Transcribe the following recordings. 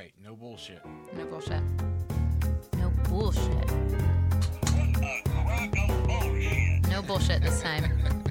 right. No bullshit. No bullshit. No bullshit. What a crock of bullshit. No bullshit this time.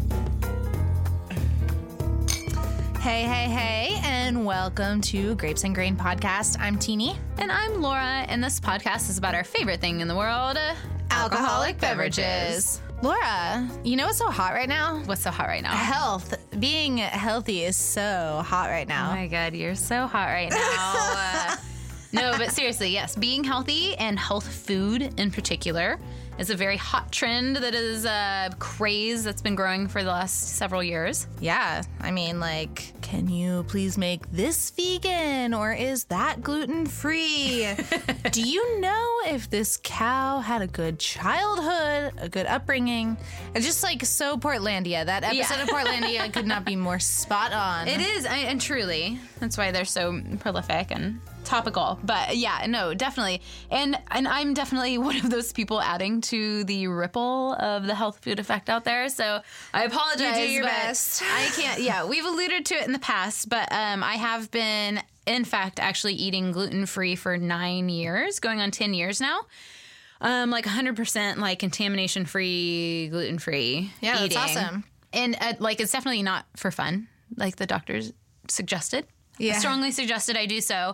Hey, and welcome to Grapes and Grain Podcast. I'm Teeny. And I'm Laura, and this podcast is about our favorite thing in the world, alcoholic beverages. Laura, you know what's so hot right now? What's so hot right now? Health. Being healthy is so hot right Oh now. my God, you're so hot right now. No, but seriously, yes, being healthy and health food in particular is a very hot trend that is a craze that's been growing for the last several years. Yeah. I mean, like, can you please make this vegan or is that gluten-free? Do you know if this cow had a good childhood, a good upbringing? It's just like so Portlandia. That episode of Portlandia could not be more spot on. It is, and truly, that's why they're so prolific and topical. But yeah, no, definitely. And I'm definitely one of those people adding to the ripple of the health food effect out there. So I apologize. You do your but best. I can't, yeah, we've alluded to it in the past, but I have been, in fact, actually eating gluten-free for 9 years, going on 10 years now. Like 100% like contamination-free, gluten-free Yeah, eating. that's awesome. And like, it's definitely not for fun, like the doctors suggested. Yeah. Strongly suggested I do so.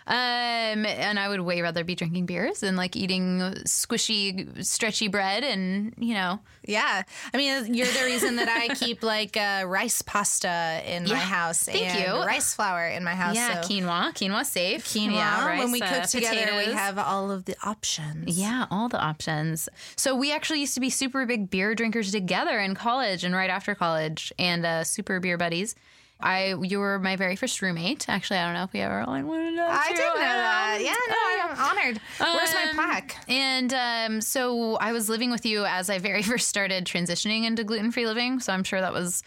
And I would way rather be drinking beers than like eating squishy, stretchy bread and, you know. Yeah. I mean, you're the reason that I keep like rice pasta in my house thank and you. rice flour in my house. Yeah, so quinoa safe. quinoa. Yeah, rice, when we cook together, we potatoes. have all of the options. Yeah, all the options. So we actually used to be super big beer drinkers together in college and right after college and super beer buddies. You were my very first roommate. Actually, I don't know if we ever like wanted to. I didn't know that. Yeah, no, I'm honored. Where's my plaque? And so I was living with you as I very first started transitioning into gluten-free living. So I'm sure that was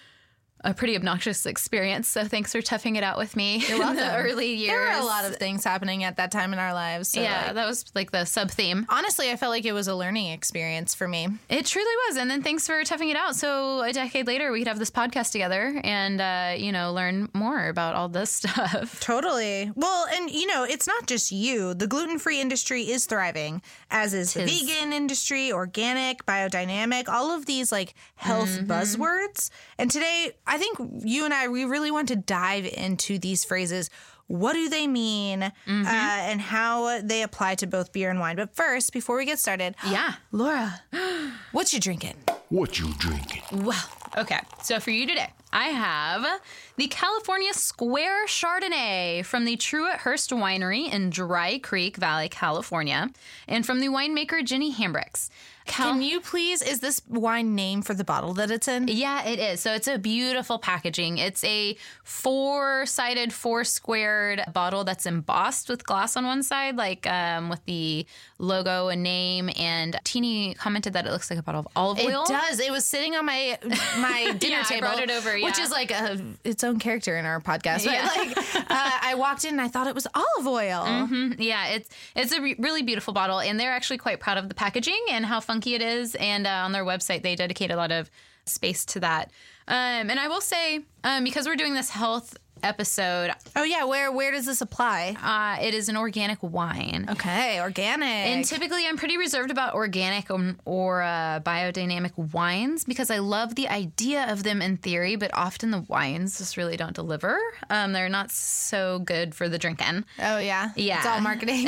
a pretty obnoxious experience. So thanks for toughing it out with me in the early years. There were a lot of things happening at that time in our lives. So yeah, like, that was like the sub-theme. honestly, I felt like it was a learning experience for me. It truly was. And then thanks for toughing it out. So a decade later, we could have this podcast together and, learn more about all this stuff. Totally. Well, and it's not just you. The gluten-free industry is thriving, as is the vegan industry, organic, biodynamic, all of these like health buzzwords. And today, I think you and we really want to dive into these phrases. What do they mean and how they apply to both beer and wine? But first, before we get started, Yeah. Laura, what you drinking? What you drinking? Well, okay. So for you today, I have the California Square Chardonnay from the Truett-Hurst Winery in Dry Creek Valley, California, and from the winemaker Jenny Hambricks. Can you please, is this wine name for the bottle that it's in? Yeah, it is. So it's a beautiful packaging. It's a 4-sided, 4-squared bottle that's embossed with gloss on one side, like with the logo and name. And Teeny commented that it looks like a bottle of olive oil. It does. It was sitting on my dinner Yeah, I table. brought it over, Which yeah. is like its own character in our podcast. But Yeah. I walked in and I thought it was olive oil. Yeah, it's a really beautiful bottle, and they're actually quite proud of the packaging and how funky it is. And on their website, they dedicate a lot of space to that. And I will say, because we're doing this health episode, Oh, yeah. Where does this apply? it is an organic wine. Okay. Organic. And typically, I'm pretty reserved about organic or biodynamic wines because I love the idea of them in theory, but often the wines just really don't deliver. They're not so good for the drinking. Oh, yeah. Yeah. It's all marketing.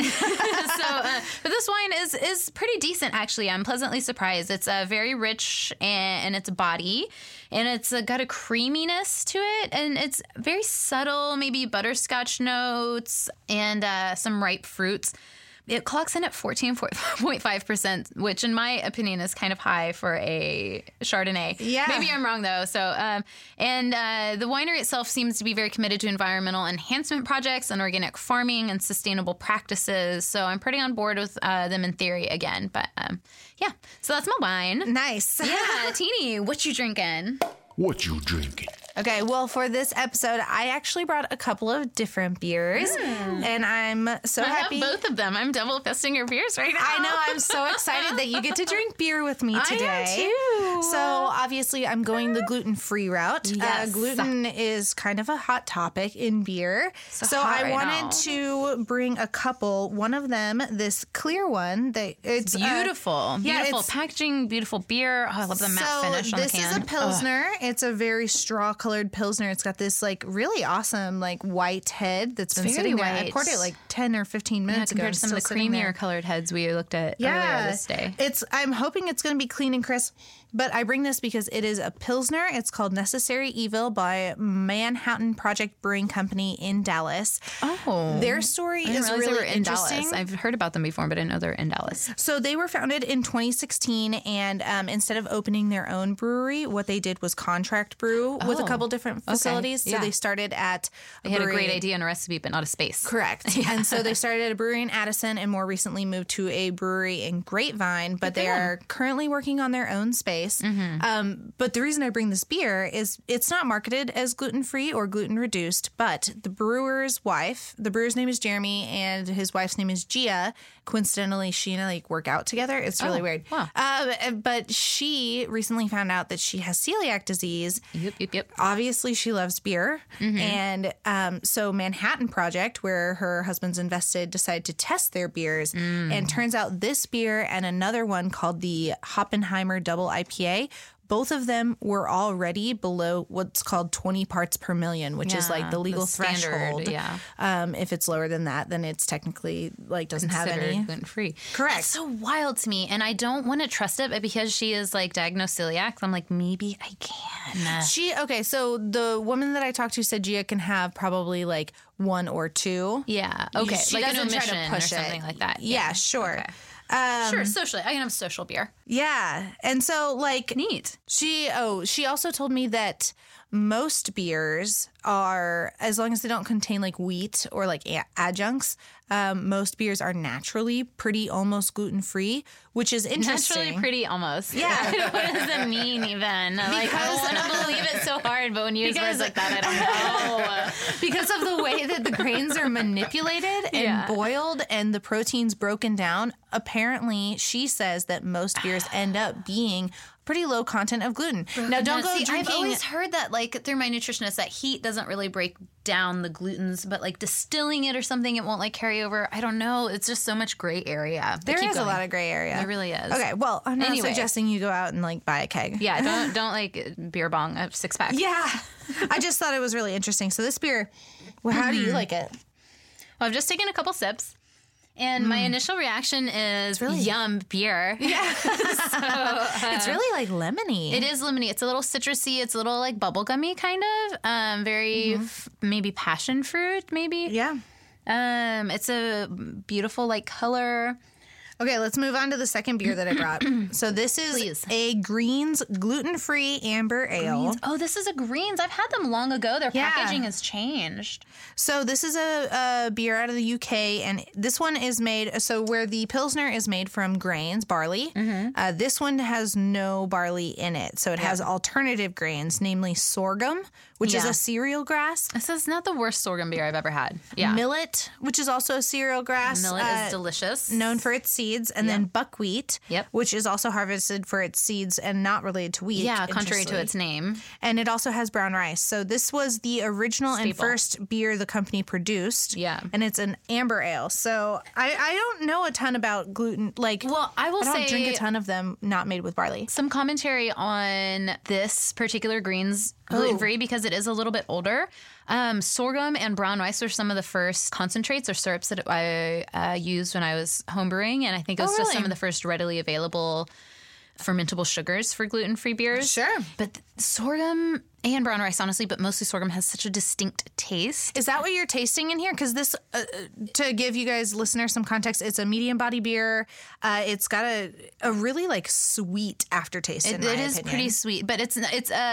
But this wine is pretty decent, actually. I'm pleasantly surprised. It's very rich in its body, and it's got a creaminess to it, and it's very subtle, maybe butterscotch notes and some ripe fruits. It clocks in at 14.5%, which in my opinion is kind of high for a Chardonnay. Yeah. Maybe I'm wrong, though. So, the winery itself seems to be very committed to environmental enhancement projects and organic farming and sustainable practices. So I'm pretty on board with them in theory again. But, yeah. So that's my wine. Nice. Yeah, Teeny, what you drinking? What you drinking? Okay, well, for this episode, I actually brought a couple of different beers, and I'm so I happy. have both of them. I'm double fisting your beers right now. I know. I'm so excited that you get to drink beer with me today. So obviously I'm going the gluten-free route. Yes. Gluten is kind of a hot topic in beer. So hot I right wanted now. to bring a couple. One of them, this clear one, it's Beautiful. Beautiful it's- packaging, beautiful beer. Oh, I love the matte finish on the this can. is a Pilsner. It's a very straw-colored Pilsner. It's got this like really awesome like white head that's been very sitting there. I white. poured it like 10 or 15 minutes ago. Compared to some of the It's still sitting there. creamier colored heads we looked at earlier this day. I'm hoping it's going to be clean and crisp, but I bring this because it is a Pilsner. It's called Necessary Evil by Manhattan Project Brewing Company in Dallas. Oh. Their story I didn't is realize they were really in interesting. Dallas. I've heard about them before, but I didn't know they're in Dallas. So they were founded in 2016, and instead of opening their own brewery, what they did was contract brew with a Oh, couple different facilities. So yeah. they started at They had a brewery- great idea and a recipe, but not a space. Correct. And so they started at a brewery in Addison and more recently moved to a brewery in Grapevine, but they are currently working on their own space. But the reason I bring this beer is it's not marketed as gluten-free or gluten-reduced, but the brewer's wife, the brewer's name is Jeremy and his wife's name is Gia. Coincidentally, she and I like work out together. It's really weird. wow. But she recently found out that she has celiac disease. Yep. Obviously, she loves beer. And so Manhattan Project, where her husband's invested, decided to test their beers. And turns out this beer and another one called the Hoppenheimer Double IPA, both of them were already below what's called 20 parts per million, which is like the legal standard, threshold. yeah. If it's lower than that, then it's technically like doesn't have any. gluten free. Correct. That's so wild to me, and I don't want to trust it, but because she is like diagnosed celiac, I'm like maybe I can. So the woman that I talked to said Gia can have probably like 1 or 2. Yeah. Okay. She like doesn't an try to omission push or something it. like that. Yeah, sure. Okay. Sure. Socially, I can have social beer. Yeah. And so like Neat. she also told me that most beers are, as long as they don't contain like wheat or like adjuncts, most beers are naturally pretty almost gluten-free, which is interesting. Naturally pretty almost. Yeah. What does it mean even? Like I want to believe it so hard, but when you use words like that, I don't know. Because of the way that the grains are manipulated and Yeah. boiled and the proteins broken down, apparently she says that most beers end up being pretty low content of gluten. Now, don't go See, drinking. I've always heard that, like, through my nutritionist, that heat doesn't really break down the glutens, but like distilling it or something, it won't like carry over. I don't know. It's just so much gray area. But There keep is a going. lot of gray area. There really is. Okay, well, I'm not Anyway. suggesting you go out and like buy a keg. Yeah, don't like beer bong a 6-pack. Yeah. I just thought it was really interesting. So this beer, well, how do you like it? Well, I've just taken a couple sips. And my initial reaction is yum beer. Yeah. It's really like lemony. It is lemony. It's a little citrusy. It's a little like bubblegummy kind of. Very maybe passion fruit, maybe. Yeah. It's a beautiful like color. Okay, let's move on to the second beer that I brought. So this is Please. a Greens gluten-free amber ale. Oh, this is a Greens. I've had them long ago. Their Yeah. packaging has changed. So this is a beer out of the UK, and this one is made, so where the Pilsner is made from grains, barley, this one has no barley in it. So it has alternative grains, namely sorghum, which is Yeah. a cereal grass, This is not the worst sorghum beer I've ever had. Yeah. millet, which is also a cereal grass. Millet is delicious. Known for its seeds, and then buckwheat, Yep. which is also harvested for its seeds and not related to wheat. Yeah, contrary to interestingly. its name. And it also has brown rice. So this was the original and Staple. first beer the company produced. Yeah. And it's an amber ale. So I don't know a ton about gluten. Like, Well, I will I don't say drink a ton of them not made with barley. some commentary on this particular Greens gluten-free because it is a little bit older. Sorghum and brown rice are some of the first concentrates or syrups that I used when I was homebrewing, and I think it was just really? some of the first readily available fermentable sugars for gluten-free beers. Sure. But sorghum and brown rice, honestly, but mostly sorghum has such a distinct taste. Is that what you're tasting in here? Because this, to give you guys listeners some context, it's a medium body beer. It's got a really like sweet aftertaste. in my It is opinion. pretty sweet, but it's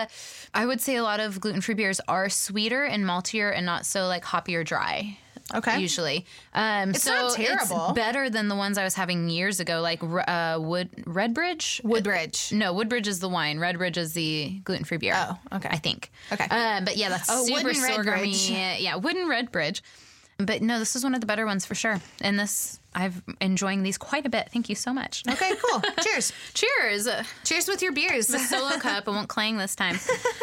I would say a lot of gluten-free beers are sweeter and maltier and not so like hoppy or dry. Okay. Usually, It's not terrible. It's better than the ones I was having years ago, like Redbridge. Woodbridge. No, Woodbridge is the wine. Redbridge is the gluten-free beer. Oh, okay. I think. Okay. But yeah, that's super Wood and sorghum-y. Redbridge. Yeah, Wood and Redbridge. But no, this is one of the better ones for sure. And this, I've enjoying these quite a bit. Thank you so much. Okay, cool. Cheers. Cheers. Cheers with your beers. The solo cup. I won't clang this time.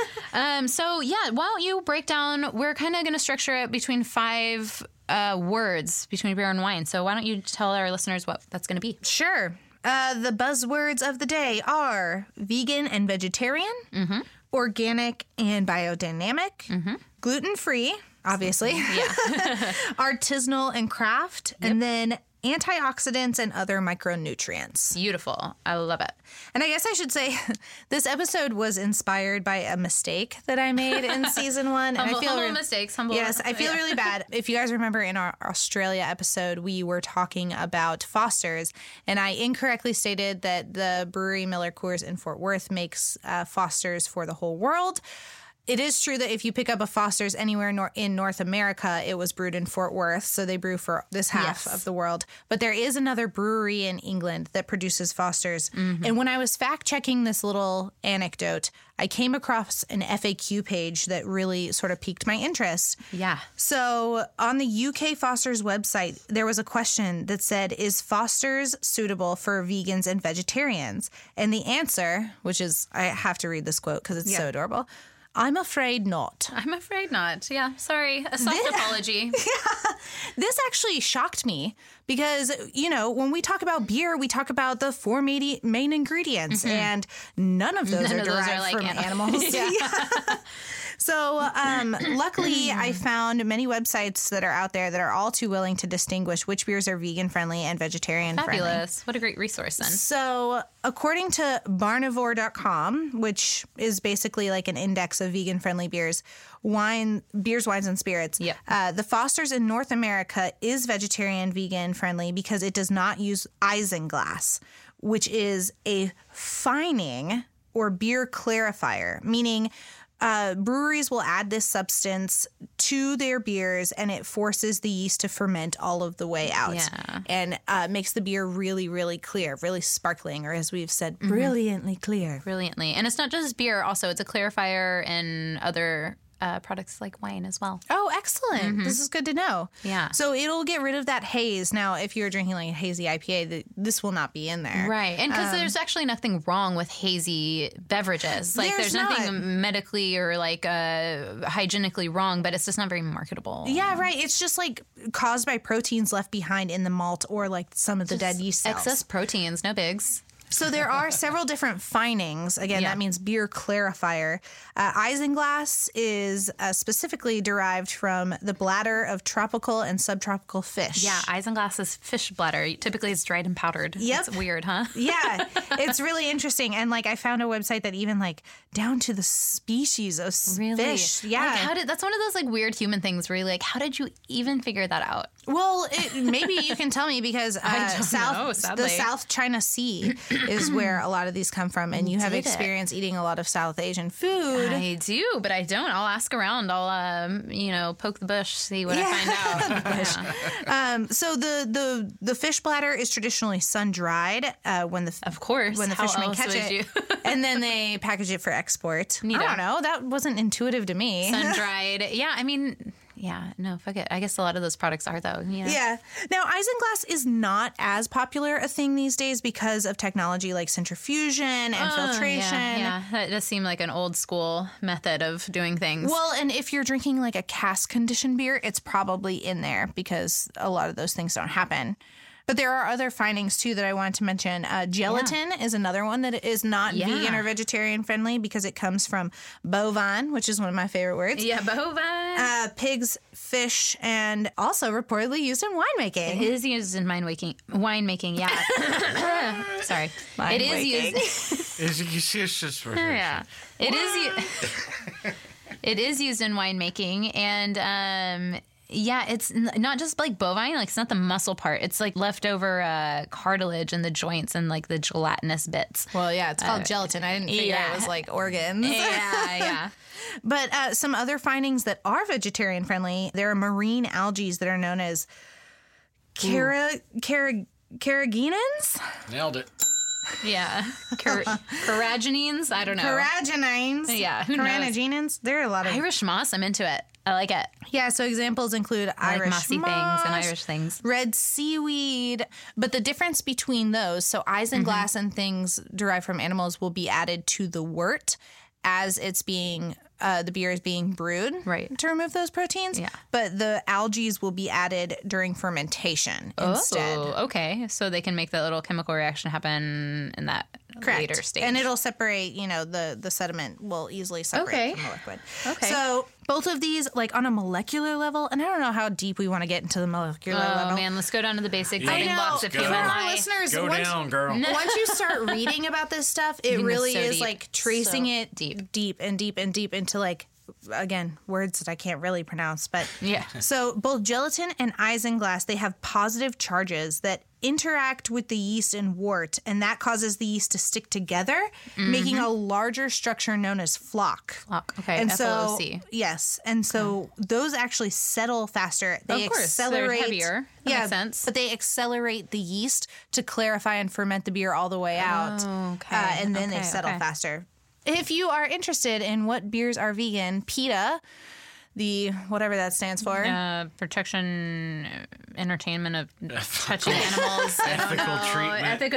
So yeah, why don't you break down, we're kind of going to structure it between 5 words between beer and wine. So why don't you tell our listeners what that's going to be? Sure. The buzzwords of the day are vegan and vegetarian, organic and biodynamic, gluten-free, obviously, artisanal and craft, and then antioxidants and other micronutrients. Beautiful. I love it. And I guess I should say this episode was inspired by a mistake that I made in season 1. Humble, and I feel humble mistakes. Humble. Yes, I feel really bad. If you guys remember in our Australia episode, we were talking about Foster's, and I incorrectly stated that the brewery Miller Coors in Fort Worth makes Foster's for the whole world. It is true that if you pick up a Foster's anywhere in North America, it was brewed in Fort Worth, so they brew for this half of the world. But there is another brewery in England that produces Foster's. And when I was fact-checking this little anecdote, I came across an FAQ page that really sort of piqued my interest. Yeah. So on the UK Foster's website, there was a question that said, is Foster's suitable for vegans and vegetarians? And the answer, which is, I have to read this quote because it's so adorable, I'm afraid not. I'm afraid not. Yeah, sorry. A soft apology. This actually shocked me because, you know, when we talk about beer, we talk about the 4 main ingredients, and none of those are derived from animals. So luckily, I found many websites that are out there that are all too willing to distinguish which beers are vegan-friendly and vegetarian-friendly. Fabulous. What a great resource then. So according to Barnivore.com, which is basically like an index of vegan-friendly beers, wines, and spirits, the Foster's in North America is vegetarian, vegan-friendly because it does not use isinglass, which is a fining or beer clarifier, meaning breweries will add this substance to their beers and it forces the yeast to ferment all of the way out and makes the beer really, really clear, really sparkling, or as we've said, brilliantly clear. Brilliantly. And it's not just beer also. It's a clarifier and other products like wine as well. Oh, excellent. This is good to know. Yeah. So it'll get rid of that haze. Now, if you're drinking like a hazy IPA, this will not be in there. Right. And because there's actually nothing wrong with hazy beverages. Like there's nothing medically or like hygienically wrong, but it's just not very marketable. Yeah, right. It's just like caused by proteins left behind in the malt or like some of the dead yeast cells. Excess proteins, no bigs. So there are several different finings. Again, that means beer clarifier. Isinglass is specifically derived from the bladder of tropical and subtropical fish. Yeah, isinglass is fish bladder. Typically it's dried and powdered. Yep. It's weird, huh? Yeah, it's really interesting. And like I found a website that even like down to the species of fish. Yeah. Like, that's one of those like weird human things where you're like, how did you even figure that out? Well, maybe you can tell me because the South China Sea is where a lot of these come from, and you have experience eating a lot of South Asian food. I do, but I don't. I'll ask around. I'll poke the bush, see what I find out. So the fish bladder is traditionally sun dried when the fishermen catch it, and then they package it for export. I don't know. That wasn't intuitive to me. Sun dried. Yeah, I mean. Yeah, no, fuck it. I guess a lot of those products are, though. Yeah. Now, isinglass is not as popular a thing these days because of technology like centrifusion and filtration. Yeah, that does seem like an old school method of doing things. Well, and if you're drinking like a cask conditioned beer, it's probably in there because a lot of those things don't happen. But there are other findings, too, that I wanted to mention. Gelatin is another one that is not vegan or vegetarian friendly because it comes from bovine, which is one of my favorite words. Yeah, bovine. Pigs, fish, and also reportedly used in winemaking. It is used in winemaking, yeah. Sorry. It is used. Yeah. It is used in winemaking, and yeah, it's not just like bovine, like it's not the muscle part. It's like leftover cartilage in the joints and like the gelatinous bits. Well, yeah, it's called gelatin. I didn't figure it was like organs. Yeah. But some other findings that are vegetarian friendly, there are marine algae that are known as carrageenans. Nailed it. Yeah. Carrageenans? I don't know. Carrageenans. Yeah, who knows? Carrageenans. There are a lot of... Irish moss, I'm into it. I like it. Yeah, so examples include I like Irish mossy moss, things and Irish things. red seaweed. But the difference between those, so isinglass and things derived from animals will be added to the wort as it's being, the beer is being brewed to remove those proteins. Yeah. But the algae will be added during fermentation instead. Oh, okay. So they can make that little chemical reaction happen in that later stage. And it'll separate, the sediment will easily separate from the liquid. Okay. So both of these, like on a molecular level, and I don't know how deep we want to get into the molecular level. Oh, man, let's go down to the basic building know. blocks of For human our life. listeners, Go once, down, girl. once you start reading about this stuff, it really so is deep. like tracing So it deep. and deep into like, again, words that I can't really pronounce. But Yeah. So both gelatin and isinglass, they have positive charges that interact with the yeast in wort, and that causes the yeast to stick together, making a larger structure known as floc. Floc, okay, And FLOC. so, yes. And so those actually settle faster. They Of course, they're accelerate. heavier. That yeah, makes sense. but they accelerate the yeast to clarify and ferment the beer all the way out. Okay, And then they okay, settle okay. faster. If you are interested in what beers are vegan, PETA, the whatever that stands for. Protection, entertainment of touching animals. Ethical treatment. Ethical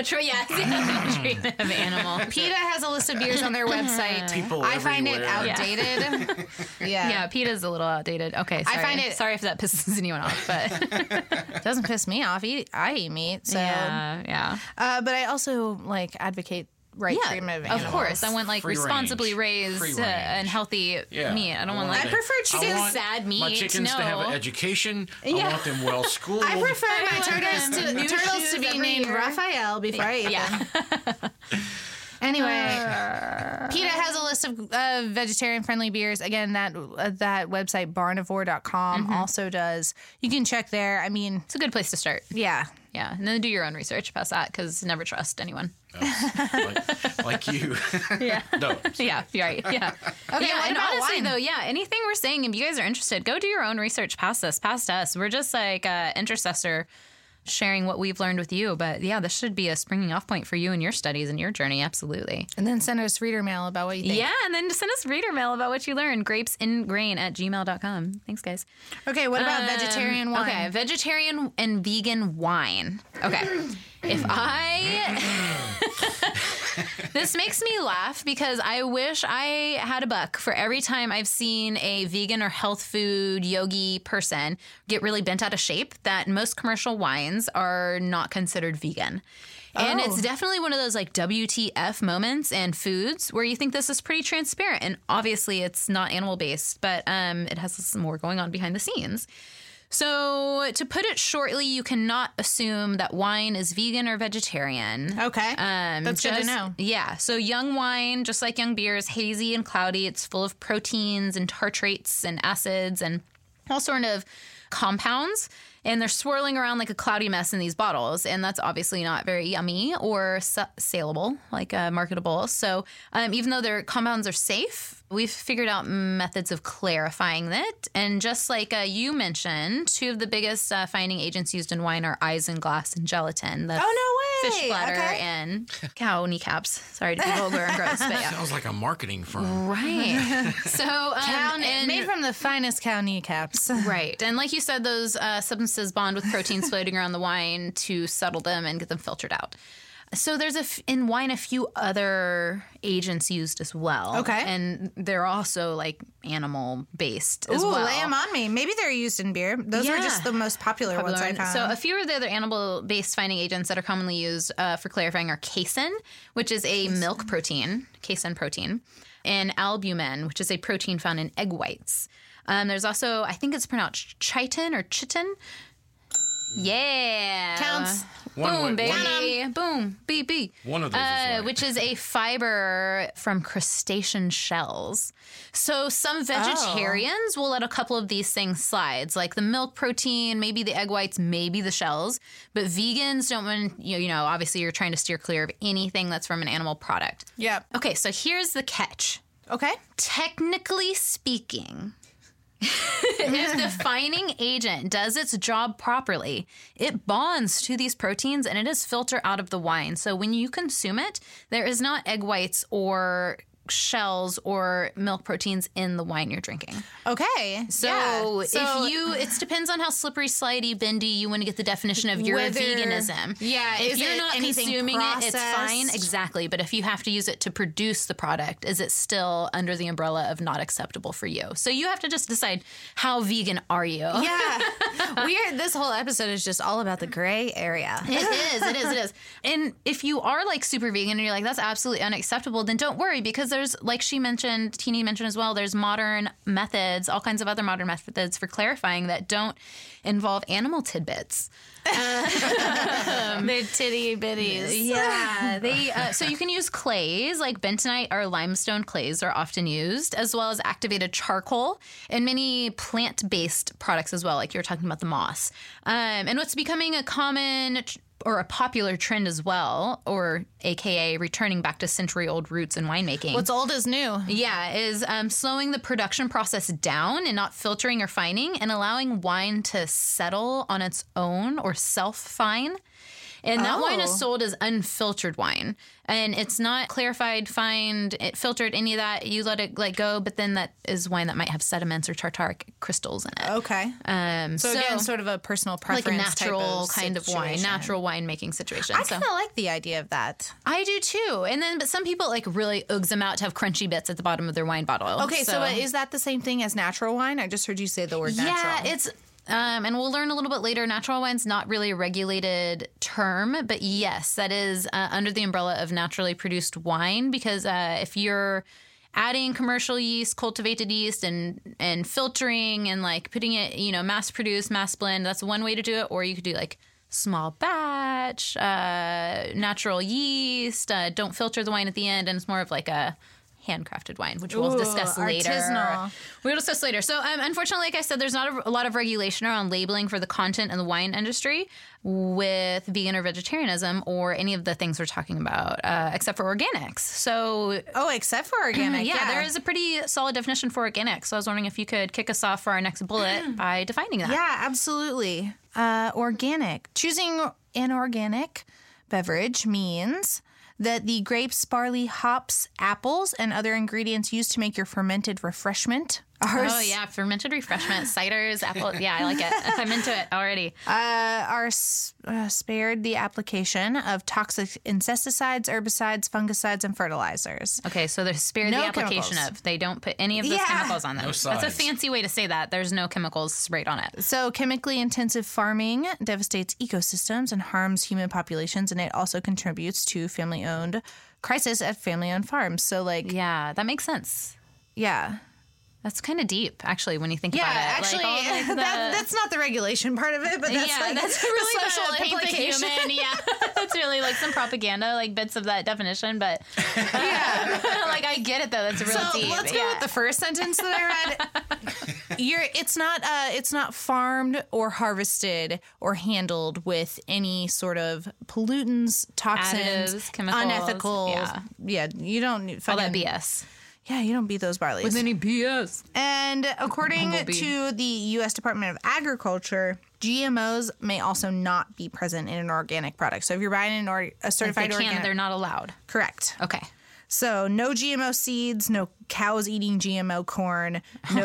treatment of animals. PETA has a list of beers on their website. People I find it everywhere. outdated. Yeah, PETA's a little outdated. Okay, sorry. find it- Sorry if that pisses anyone off, but It doesn't piss me off. I eat meat. So. yeah. But I also advocate treatment of animals. Of course. I want Free responsibly range. raised Free range. and healthy meat. I don't want I prefer chickens. sad meat. My chickens to have no. an education. I want them well schooled. I prefer my New turtles shoes to be every named year. Raphael before I eat them. Anyway, PETA has a list of vegetarian-friendly beers. Again, that website, barnivore.com, also does. You can check there. I mean, It's a good place to start. yeah. Yeah, and then do your own research past that because never trust anyone. like you. Yeah. No. Yeah, you're right. Yeah. Okay, yeah, what and about honestly, wine? though, anything we're saying, if you guys are interested, go do your own research past us. We're just like intercessor sharing what we've learned with you. But yeah, this should be a springing off point for you and your studies and your journey. Absolutely. And then send us reader mail about what you think. Yeah, and then send us reader mail about what you learned. grapesingrain@gmail.com. Thanks, guys. Okay, what about vegetarian wine? Okay, vegetarian and vegan wine. Okay. If this makes me laugh because I wish I had a buck for every time I've seen a vegan or health food yogi person get really bent out of shape that most commercial wines are not considered vegan. And it's definitely one of those like WTF moments and foods where you think this is pretty transparent. And obviously it's not animal based, but it has some more going on behind the scenes. So to put it shortly, you cannot assume that wine is vegan or vegetarian. Okay. That's good to know. Yeah. So young wine, just like young beer, is hazy and cloudy. It's full of proteins and tartrates and acids and all sort of compounds. And they're swirling around like a cloudy mess in these bottles. And that's obviously not very yummy or saleable, like marketable. So even though their compounds are safe, we've figured out methods of clarifying that. And just like you mentioned, two of the biggest finding agents used in wine are isinglass and gelatin. The Oh, no way. Fish bladder Okay. and cow kneecaps. Sorry to be vulgar and gross, but yeah. Sounds like a marketing firm. Right. So, Made from the finest cow kneecaps. right. And like you said, those substances bond with proteins floating around the wine to settle them and get them filtered out. So there's in wine a few other agents used as well. Okay. And they're also like animal based as Ooh, well. lay 'em on me. Maybe they're used in beer. Those are Yeah. just the most popular ones I found. So a few of the other animal-based finding agents that are commonly used for clarifying are casein, which is a milk protein, casein protein, and albumin, which is a protein found in egg whites. There's also, I think it's pronounced chitin or chitin. Yeah. Counts. Boom, baby. Count Boom. BB. One of those is right. Which is a fiber from crustacean shells. So some vegetarians will let a couple of these things slide, like the milk protein, maybe the egg whites, maybe the shells. But vegans don't want, obviously you're trying to steer clear of anything that's from an animal product. Yep. Okay, so here's the catch. Okay. Technically speaking, If the fining agent does its job properly, it bonds to these proteins and it is filtered out of the wine. So when you consume it, there is not egg whites or shells or milk proteins in the wine you're drinking. Okay. So, yeah. it depends on how slippery, slidey, bendy you want to get the definition of your Whether- veganism. Yeah, If is you're it not anything consuming it, it's fine. processed? Exactly. But if you have to use it to produce the product, is it still under the umbrella of not acceptable for you? So you have to just decide, how vegan are you? Yeah. This whole episode is just all about the gray area. It is. And if you are like super vegan and you're like, that's absolutely unacceptable, then don't worry, because there's, like Teeny mentioned as well, there's modern methods, all kinds of other modern methods for clarifying that don't involve animal tidbits. They're titty bitties. Yeah, so you can use clays like bentonite or limestone clays are often used, as well as activated charcoal and many plant-based products as well, like you were talking about the moss. And what's becoming a common or a popular trend as well, or AKA returning back to century-old roots in winemaking. What's old is new. Yeah, is slowing the production process down and not filtering or fining, and allowing wine to settle on its own or self-fine. And that wine is sold as unfiltered wine. And it's not clarified, fined, filtered, any of that. You let it go, but then that is wine that might have sediments or tartaric crystals in it. Okay. So again, sort of a personal preference, like a natural type kind of wine, situation. natural winemaking situation. I kind of like the idea of that. I do too. And then, but some people like really oogs them out to have crunchy bits at the bottom of their wine bottle. Okay, so is that the same thing as natural wine? I just heard you say the word natural. Yeah, it's. And we'll learn a little bit later, natural wine's not really a regulated term, but yes, that is under the umbrella of naturally produced wine, because if you're adding commercial yeast, cultivated yeast, and filtering and like putting it, mass produced, mass blend, that's one way to do it. Or you could do like small batch, natural yeast, don't filter the wine at the end, and it's more of like a handcrafted wine, which we'll discuss later. Artisanal. We'll discuss later. So, unfortunately, like I said, there's not a lot of regulation around labeling for the content in the wine industry with vegan or vegetarianism or any of the things we're talking about, except for organics. So, except for organic. yeah, there is a pretty solid definition for organic. So I was wondering if you could kick us off for our next bullet by defining that. Yeah, absolutely. Organic. Choosing an organic beverage means that the grapes, barley, hops, apples, and other ingredients used to make your fermented refreshment are fermented refreshment, ciders, apple. Yeah, I like it. I'm into it already. are spared the application of toxic insecticides, herbicides, fungicides, and fertilizers. Okay, so they're spared No the application chemicals. of. They don't put any of those chemicals on them. No That's a sides. fancy way to say that. There's no chemicals sprayed on it. So chemically intensive farming devastates ecosystems and harms human populations, and it also contributes to family-owned crisis at family-owned farms. So Yeah, that makes sense. yeah. That's kind of deep, actually, when you think about it. Actually, Like, all, like, the- that's not the regulation part of it, but that's that's really the social paint the implication. human. Yeah, that's really like some propaganda, like bits of that definition. But yeah, like I get it though. That's real So deep. let's go with the first sentence that I read. It's not farmed or harvested or handled with any sort of pollutants, toxins, Additives, chemicals. unethical. Yeah. You don't all that fucking BS. Yeah, you don't beat those barleys. any BS. And according to the U.S. Department of Agriculture, GMOs may also not be present in an organic product. So if you're buying a certified organic, They're not allowed. correct. Okay. So no GMO seeds, no cows eating GMO corn,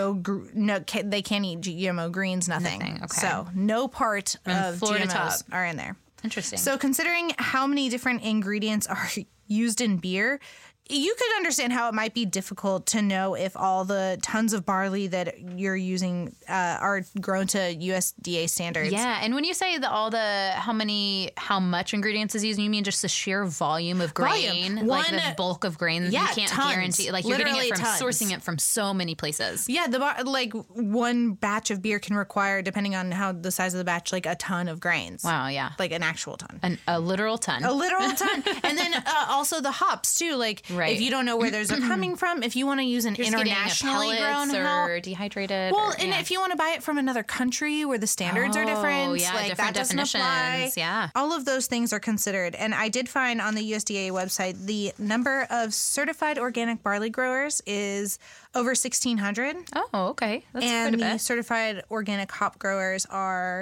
they can't eat GMO greens, nothing. Nothing, okay. So no part of floor to GMOs top. are in there. Interesting. So considering how many different ingredients are used in beer, you could understand how it might be difficult to know if all the tons of barley that you're using are grown to USDA standards. yeah, and when you say how much ingredients is used, you mean just the sheer volume of grain, Volume. like the bulk of grain. Yeah, you can't tons. guarantee. Like you're getting it Literally from tons. sourcing it from so many places. Yeah, like one batch of beer can require, depending on how the size of the batch, like a ton of grains. Wow. Yeah. Like an actual ton. A literal ton. A literal ton. And then also the hops too. Like Right. If you don't know where those are coming from, if you want to use an internationally grown or dehydrated. well, and if you want to buy it from another country where the standards are different, yeah, like different that doesn't apply. definitions, yeah. All of those things are considered. And I did find on the USDA website the number of certified organic barley growers is over 1,600. Oh, okay. That's And quite a the bit. certified organic hop growers are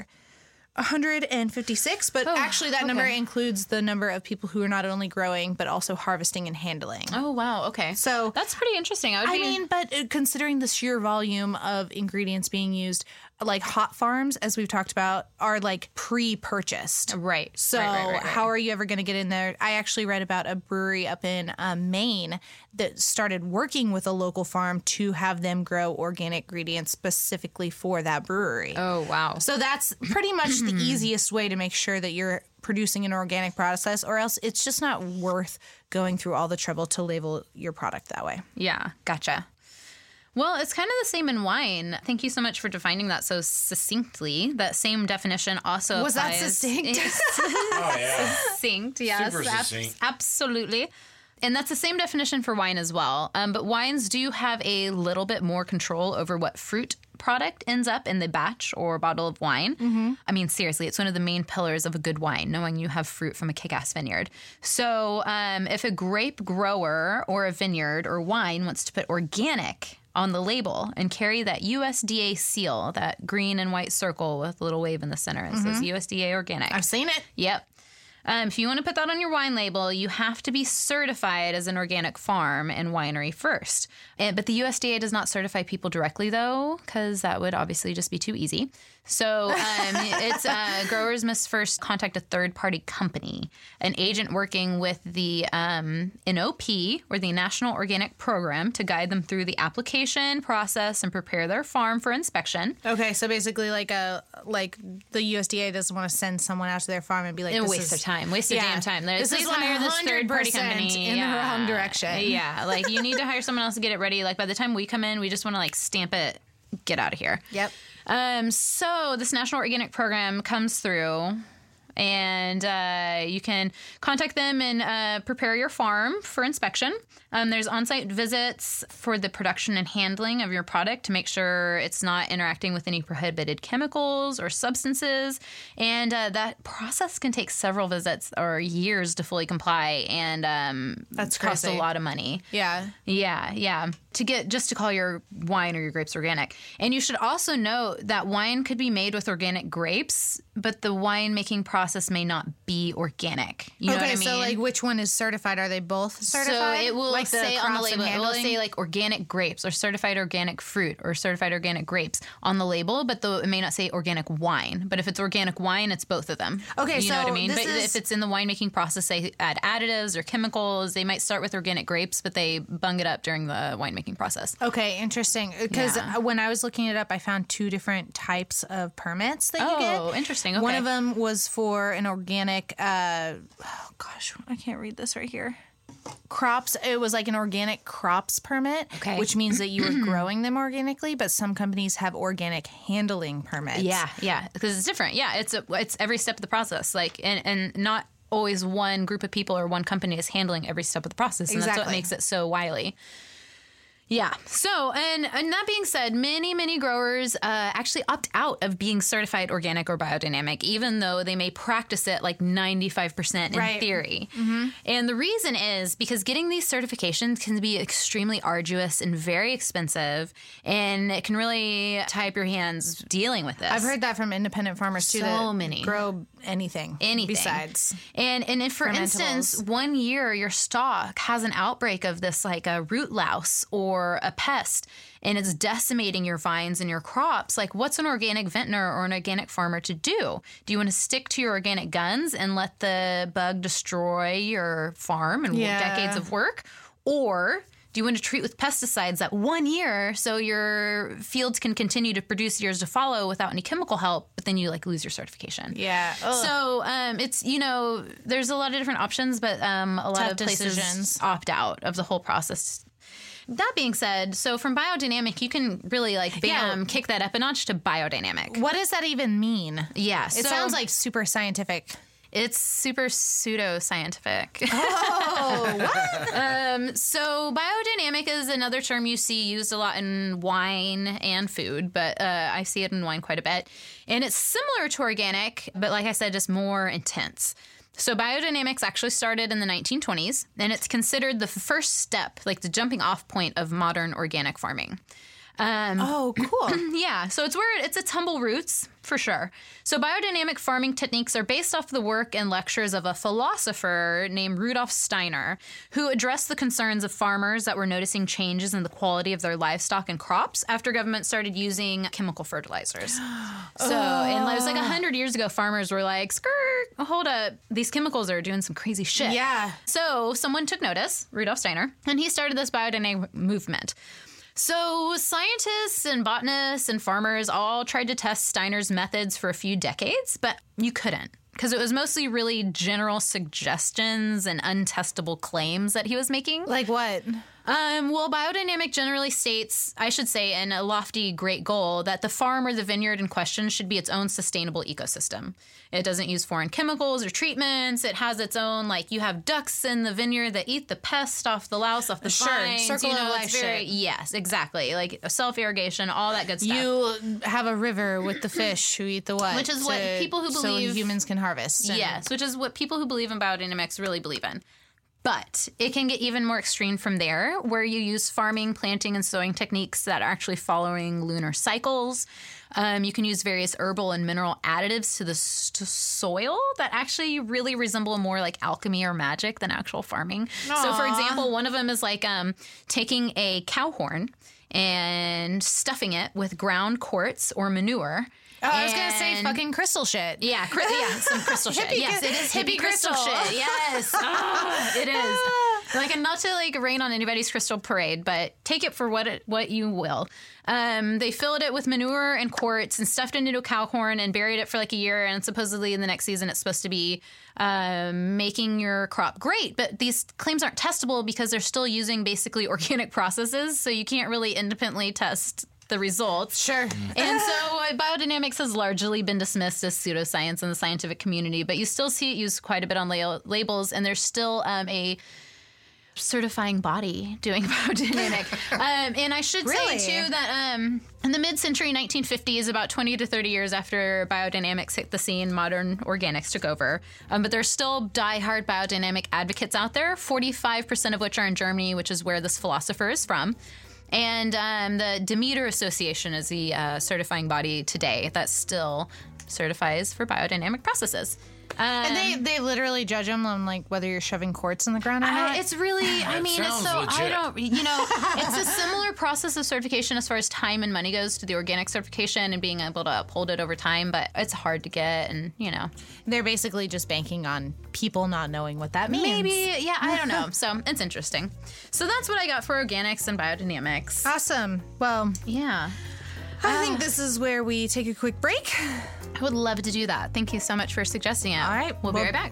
156, but actually that number okay. includes the number of people who are not only growing but also harvesting and handling. Oh, wow. Okay. So that's pretty interesting. I mean, but considering the sheer volume of ingredients being used, like hop farms, as we've talked about, are like pre-purchased. Right. So right. how are you ever going to get in there? I actually read about a brewery up in Maine that started working with a local farm to have them grow organic ingredients specifically for that brewery. Oh, wow. So that's pretty much the easiest way to make sure that you're producing an organic process, or else it's just not worth going through all the trouble to label your product that way. Yeah, gotcha. Well, it's kind of the same in wine. Thank you so much for defining that so succinctly. That same definition also Was that applies. succinct? Oh, yeah. Succinct, yes. Super succinct. Absolutely. And that's the same definition for wine as well. But wines do have a little bit more control over what fruit product ends up in the batch or bottle of wine. Mm-hmm. I mean, seriously, it's one of the main pillars of a good wine, knowing you have fruit from a kick-ass vineyard. So if a grape grower or a vineyard or wine wants to put organic on the label and carry that USDA seal, that green and white circle with a little wave in the center, it says USDA organic. I've seen it. Yep. If you want to put that on your wine label, you have to be certified as an organic farm and winery first. But the USDA does not certify people directly, though, because that would obviously just be too easy. So growers must first contact a third-party company, an agent working with the NOP, or the National Organic Program, to guide them through the application process and prepare their farm for inspection. Okay, so basically, like the USDA doesn't want to send someone out to their farm and be like, And "This waste is their time. Waste of damn time. This is hire this third-party company in the wrong direction." Yeah, like you need to hire someone else to get it ready. Like by the time we come in, we just want to like stamp it, get out of here. Yep. So this National Organic Program comes through, and you can contact them and prepare your farm for inspection. There's on-site visits for the production and handling of your product to make sure it's not interacting with any prohibited chemicals or substances. And that process can take several visits or years to fully comply, and That's cost a crazy. lot of money. Yeah. Yeah. To call your wine or your grapes organic. And you should also note that wine could be made with organic grapes, but the wine making process may not be organic. You know what I mean? So like which one is certified? Are they both certified? So it will like say on the crops and label, it will handling? say like organic grapes or certified organic fruit or certified organic grapes on the label, but it may not say organic wine. But if it's organic wine, it's both of them. Okay, you know so what I mean? this But is- if it's in the winemaking process, they add additives or chemicals. They might start with organic grapes, but they bung it up during the winemaking process. Okay, interesting. Because Yeah. when I was looking it up, I found two different types of permits that you get. Oh, interesting. Okay. One of them was for an organic, I can't read this right here. Crops. It was like an organic crops permit, Okay. which means that you were growing them organically, but some companies have organic handling permits. Yeah, because it's different. Yeah, it's every step of the process. Like, and not always one group of people or one company is handling every step of the process, and that's what Exactly. makes it so wily. Yeah. So, and that being said, many growers actually opt out of being certified organic or biodynamic, even though they may practice it like 95% in Right. theory. Mm-hmm. And the reason is because getting these certifications can be extremely arduous and very expensive, and it can really tie up your hands dealing with this. I've heard that from independent farmers too. So that many. grow anything besides. And if for instance 1 year your stock has an outbreak of this like a root louse or a pest and it's decimating your vines and your crops, like what's an organic vintner or an organic farmer to do? Do you want to stick to your organic guns and let the bug destroy your farm and Yeah. decades of work? Or do you want to treat with pesticides that 1 year so your fields can continue to produce years to follow without any chemical help, but then you like lose your certification? Yeah. Ugh. So it's, there's a lot of different options, but a lot Tough of places decisions. opt out of the whole process. That being said, so from biodynamic, you can really like, bam, kick that up a notch to biodynamic. What does that even mean? Yeah. It sounds like super scientific. It's super pseudo-scientific. Oh, what? So biodynamic is another term you see used a lot in wine and food, but I see it in wine quite a bit. And it's similar to organic, but like I said, just more intense. So biodynamics actually started in the 1920s, and it's considered the first step, like the jumping off point of modern organic farming. Oh, cool. Yeah, so it's its humble roots, for sure. So biodynamic farming techniques are based off the work and lectures of a philosopher named Rudolf Steiner, who addressed the concerns of farmers that were noticing changes in the quality of their livestock and crops after government started using chemical fertilizers. So, and it was like 100 years ago, farmers were like, skirt, hold up, these chemicals are doing some crazy shit. Yeah. So someone took notice, Rudolf Steiner, and he started this biodynamic movement. So scientists and botanists and farmers all tried to test Steiner's methods for a few decades, but you couldn't because it was mostly really general suggestions and untestable claims that he was making. Like what? Well, biodynamic generally states, I should say, in a lofty great goal, that the farm or the vineyard in question should be its own sustainable ecosystem. It doesn't use foreign chemicals or treatments. It has its own, like, you have ducks in the vineyard that eat the pest off the louse, off the vines. Circle of life shit. Yes, exactly. Like self-irrigation, all that good stuff. You have a river with the fish who eat the what? Which is what people who believe... So humans can harvest. Yes, which is what people who believe in biodynamics really believe in. But it can get even more extreme from there, where you use farming, planting, and sowing techniques that are actually following lunar cycles. You can use various herbal and mineral additives to the soil that actually really resemble more like alchemy or magic than actual farming. Aww. So, for example, one of them is like taking a cow horn and stuffing it with ground quartz or manure. Oh, I was going to say fucking crystal shit. Yeah, some crystal shit. Yes, it is hippie crystal shit. Yes. It is. Like, and not to like rain on anybody's crystal parade, but take it for what you will. They filled it with manure and quartz and stuffed it into a cow horn and buried it for like a year. And supposedly in the next season, it's supposed to be making your crop great. But these claims aren't testable because they're still using basically organic processes. So you can't really independently test the results. Sure. And so biodynamics has largely been dismissed as pseudoscience in the scientific community, but you still see it used quite a bit on labels, and there's still a certifying body doing biodynamic. And I should say, too, that in the mid-century 1950s, about 20 to 30 years after biodynamics hit the scene, modern organics took over. But there's still diehard biodynamic advocates out there, 45% of which are in Germany, which is where this philosopher is from. And the Demeter Association is the certifying body today that still certifies for biodynamic processes. And they literally judge them on like whether you're shoving quartz in the ground or not. It's really, I mean, it's so legit. I don't, it's a similar process of certification as far as time and money goes to the organic certification and being able to uphold it over time, but it's hard to get, and They're basically just banking on people not knowing what that means. maybe, yeah, I don't know. So it's interesting. So that's what I got for organics and biodynamics. Awesome. Well, Yeah. I think this is where we take a quick break. I would love to do that. Thank you so much for suggesting it. All right. We'll be right back.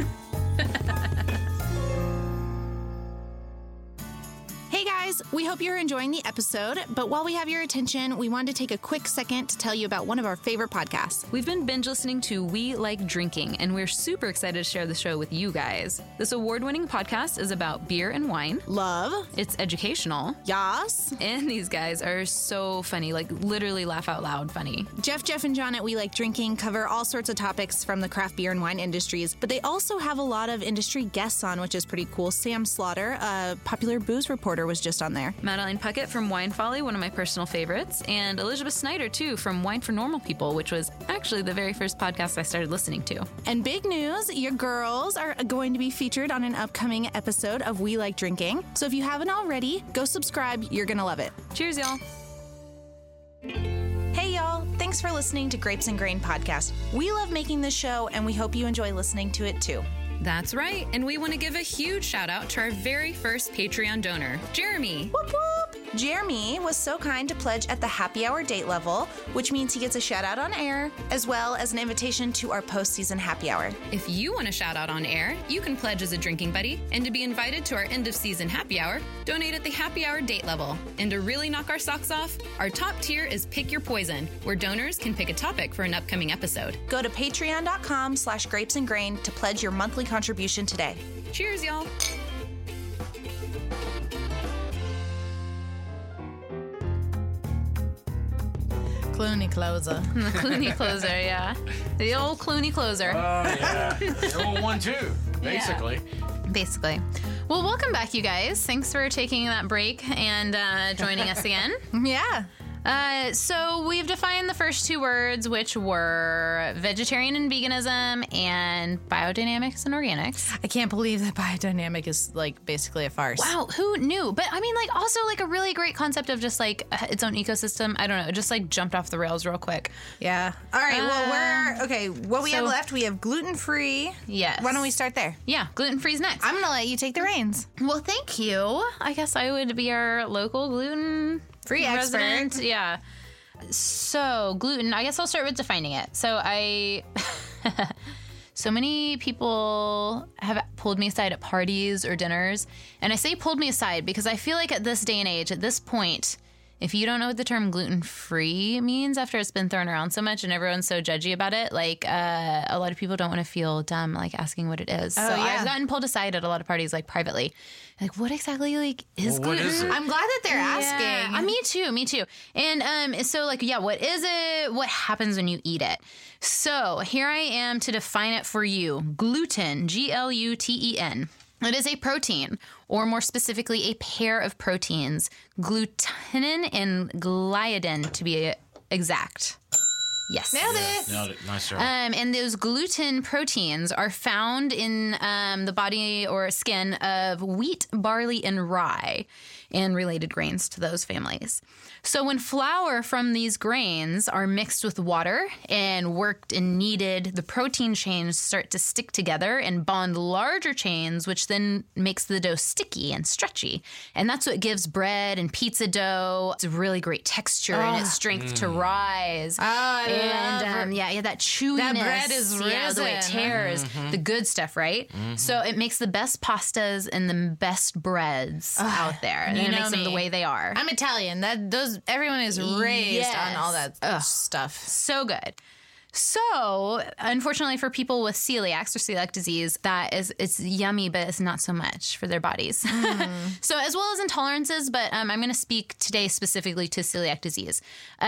Hey guys, we hope you're enjoying the episode, but while we have your attention, we wanted to take a quick second to tell you about one of our favorite podcasts. We've been binge listening to We Like Drinking, and we're super excited to share the show with you guys. This award-winning podcast is about beer and wine. Love. It's educational. Yas. And these guys are so funny, like literally laugh out loud funny. Jeff, and John at We Like Drinking cover all sorts of topics from the craft beer and wine industries, but they also have a lot of industry guests on, which is pretty cool. Sam Slaughter, a popular booze reporter, was just on there. Madeline Puckett from Wine Folly, one of my personal favorites, and Elizabeth Snyder, too, from Wine for Normal People, which was actually the very first podcast I started listening to. And big news, your girls are going to be featured on an upcoming episode of We Like Drinking. So if you haven't already, go subscribe. You're going to love it. Cheers, y'all. Hey, y'all. Thanks for listening to Grapes and Grain Podcast. We love making this show, and we hope you enjoy listening to it, too. That's right, and we want to give a huge shout out to our very first Patreon donor, Jeremy. Whoop, whoop. Jeremy was so kind to pledge at the happy hour date level, which means he gets a shout out on air, as well as an invitation to our postseason happy hour. If you want a shout out on air, you can pledge as a drinking buddy, and to be invited to our end of season happy hour, donate at the happy hour date level. And to really knock our socks off, our top tier is Pick Your Poison, where donors can pick a topic for an upcoming episode. Go to patreon.com/grapesandgrain to pledge your monthly contribution today. Cheers, y'all. Clooney closer. The Clooney closer, yeah. The old Clooney closer. Oh, yeah. The old one, too, basically. Basically. Well, welcome back, you guys. Thanks for taking that break and joining us again. Yeah. So we've defined the first two words, which were vegetarian and veganism and biodynamics and organics. I can't believe that biodynamic is like basically a farce. Wow, who knew? But I mean, like, also like a really great concept of just like its own ecosystem. I don't know, it just like jumped off the rails real quick. Yeah. All right. Well, what we have so- left, we have gluten-free. Yes. Why don't we start there? Yeah, gluten-free's next. I'm going to let you take the reins. Well, thank you. I guess I would be our local gluten-free resident. expert. Yeah. So, gluten, I guess I'll start with defining it. So, so many people have pulled me aside at parties or dinners. And I say pulled me aside because I feel like at this day and age, at this point, if you don't know what the term gluten-free means after it's been thrown around so much and everyone's so judgy about it, like a lot of people don't want to feel dumb, like asking what it is. So yeah. I've gotten pulled aside at a lot of parties, like privately. Like, what exactly like is Well, what gluten? is it? I'm glad that they're asking. Me too. And so like, yeah, what is it? What happens when you eat it? So here I am to define it for you. Gluten, Gluten. It is a protein, or more specifically, a pair of proteins, glutenin and gliadin to be exact. Yes. Nailed it. Nailed it. Nice job. And those gluten proteins are found in the body or skin of wheat, barley, and rye, and related grains to those families. So when flour from these grains are mixed with water and worked and kneaded, the protein chains start to stick together and bond larger chains, which then makes the dough sticky and stretchy. And that's what gives bread and pizza dough its really great texture and its strength to rise. Oh, I And yeah, that chewiness. That bread is the way it risen. tears. The good stuff, right? So it makes the best pastas and the best breads out there. And you it know makes them the me. way they are. I'm Italian. Everyone is raised Yes. on all that stuff. So good. So, unfortunately for people with celiacs or celiac disease, it's yummy, but it's not so much for their bodies. So, as well as intolerances, but I'm going to speak today specifically to celiac disease.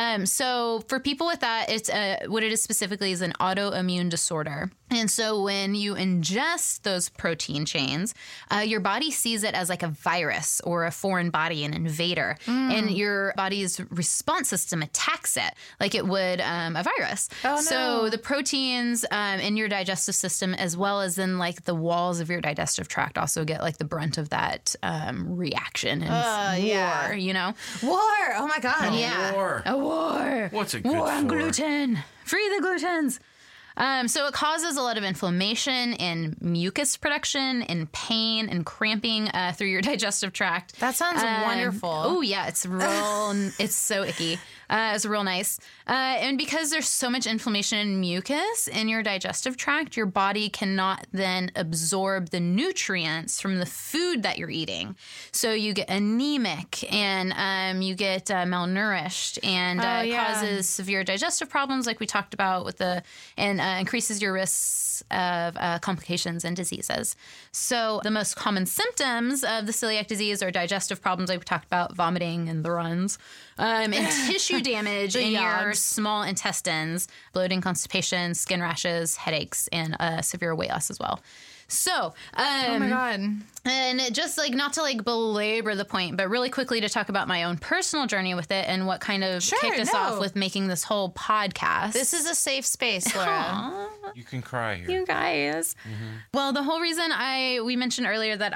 So, for people with that, it's what it is specifically is an autoimmune disorder. And so, when you ingest those protein chains, your body sees it as like a virus or a foreign body, an invader, and your body's response system attacks it like it would a virus. Oh, no. So the proteins in your digestive system, as well as in like the walls of your digestive tract, also get like the brunt of that reaction and war. yeah. You know, War. Oh my God. yeah, War. a war. What's it good War on for? gluten. Free the glutens. So it causes a lot of inflammation and mucus production and pain and cramping through your digestive tract. That sounds wonderful. Oh yeah, it's real. It's so icky. It's real nice. And because there's so much inflammation and mucus in your digestive tract, your body cannot then absorb the nutrients from the food that you're eating. So you get anemic and you get malnourished, and it causes severe digestive problems, like we talked about with and increases your risks of complications and diseases. So the most common symptoms of the celiac disease are digestive problems, like we talked about, vomiting and the runs, and tissue damage in your yogs. small intestines, bloating, constipation, skin rashes, headaches, and severe weight loss as well. So, Oh my God. and just like not to like belabor the point, but really quickly to talk about my own personal journey with it and what kind of kicked us off with making this whole podcast. This is a safe space, Laura. You can cry here. You guys. Well, the whole reason we mentioned earlier that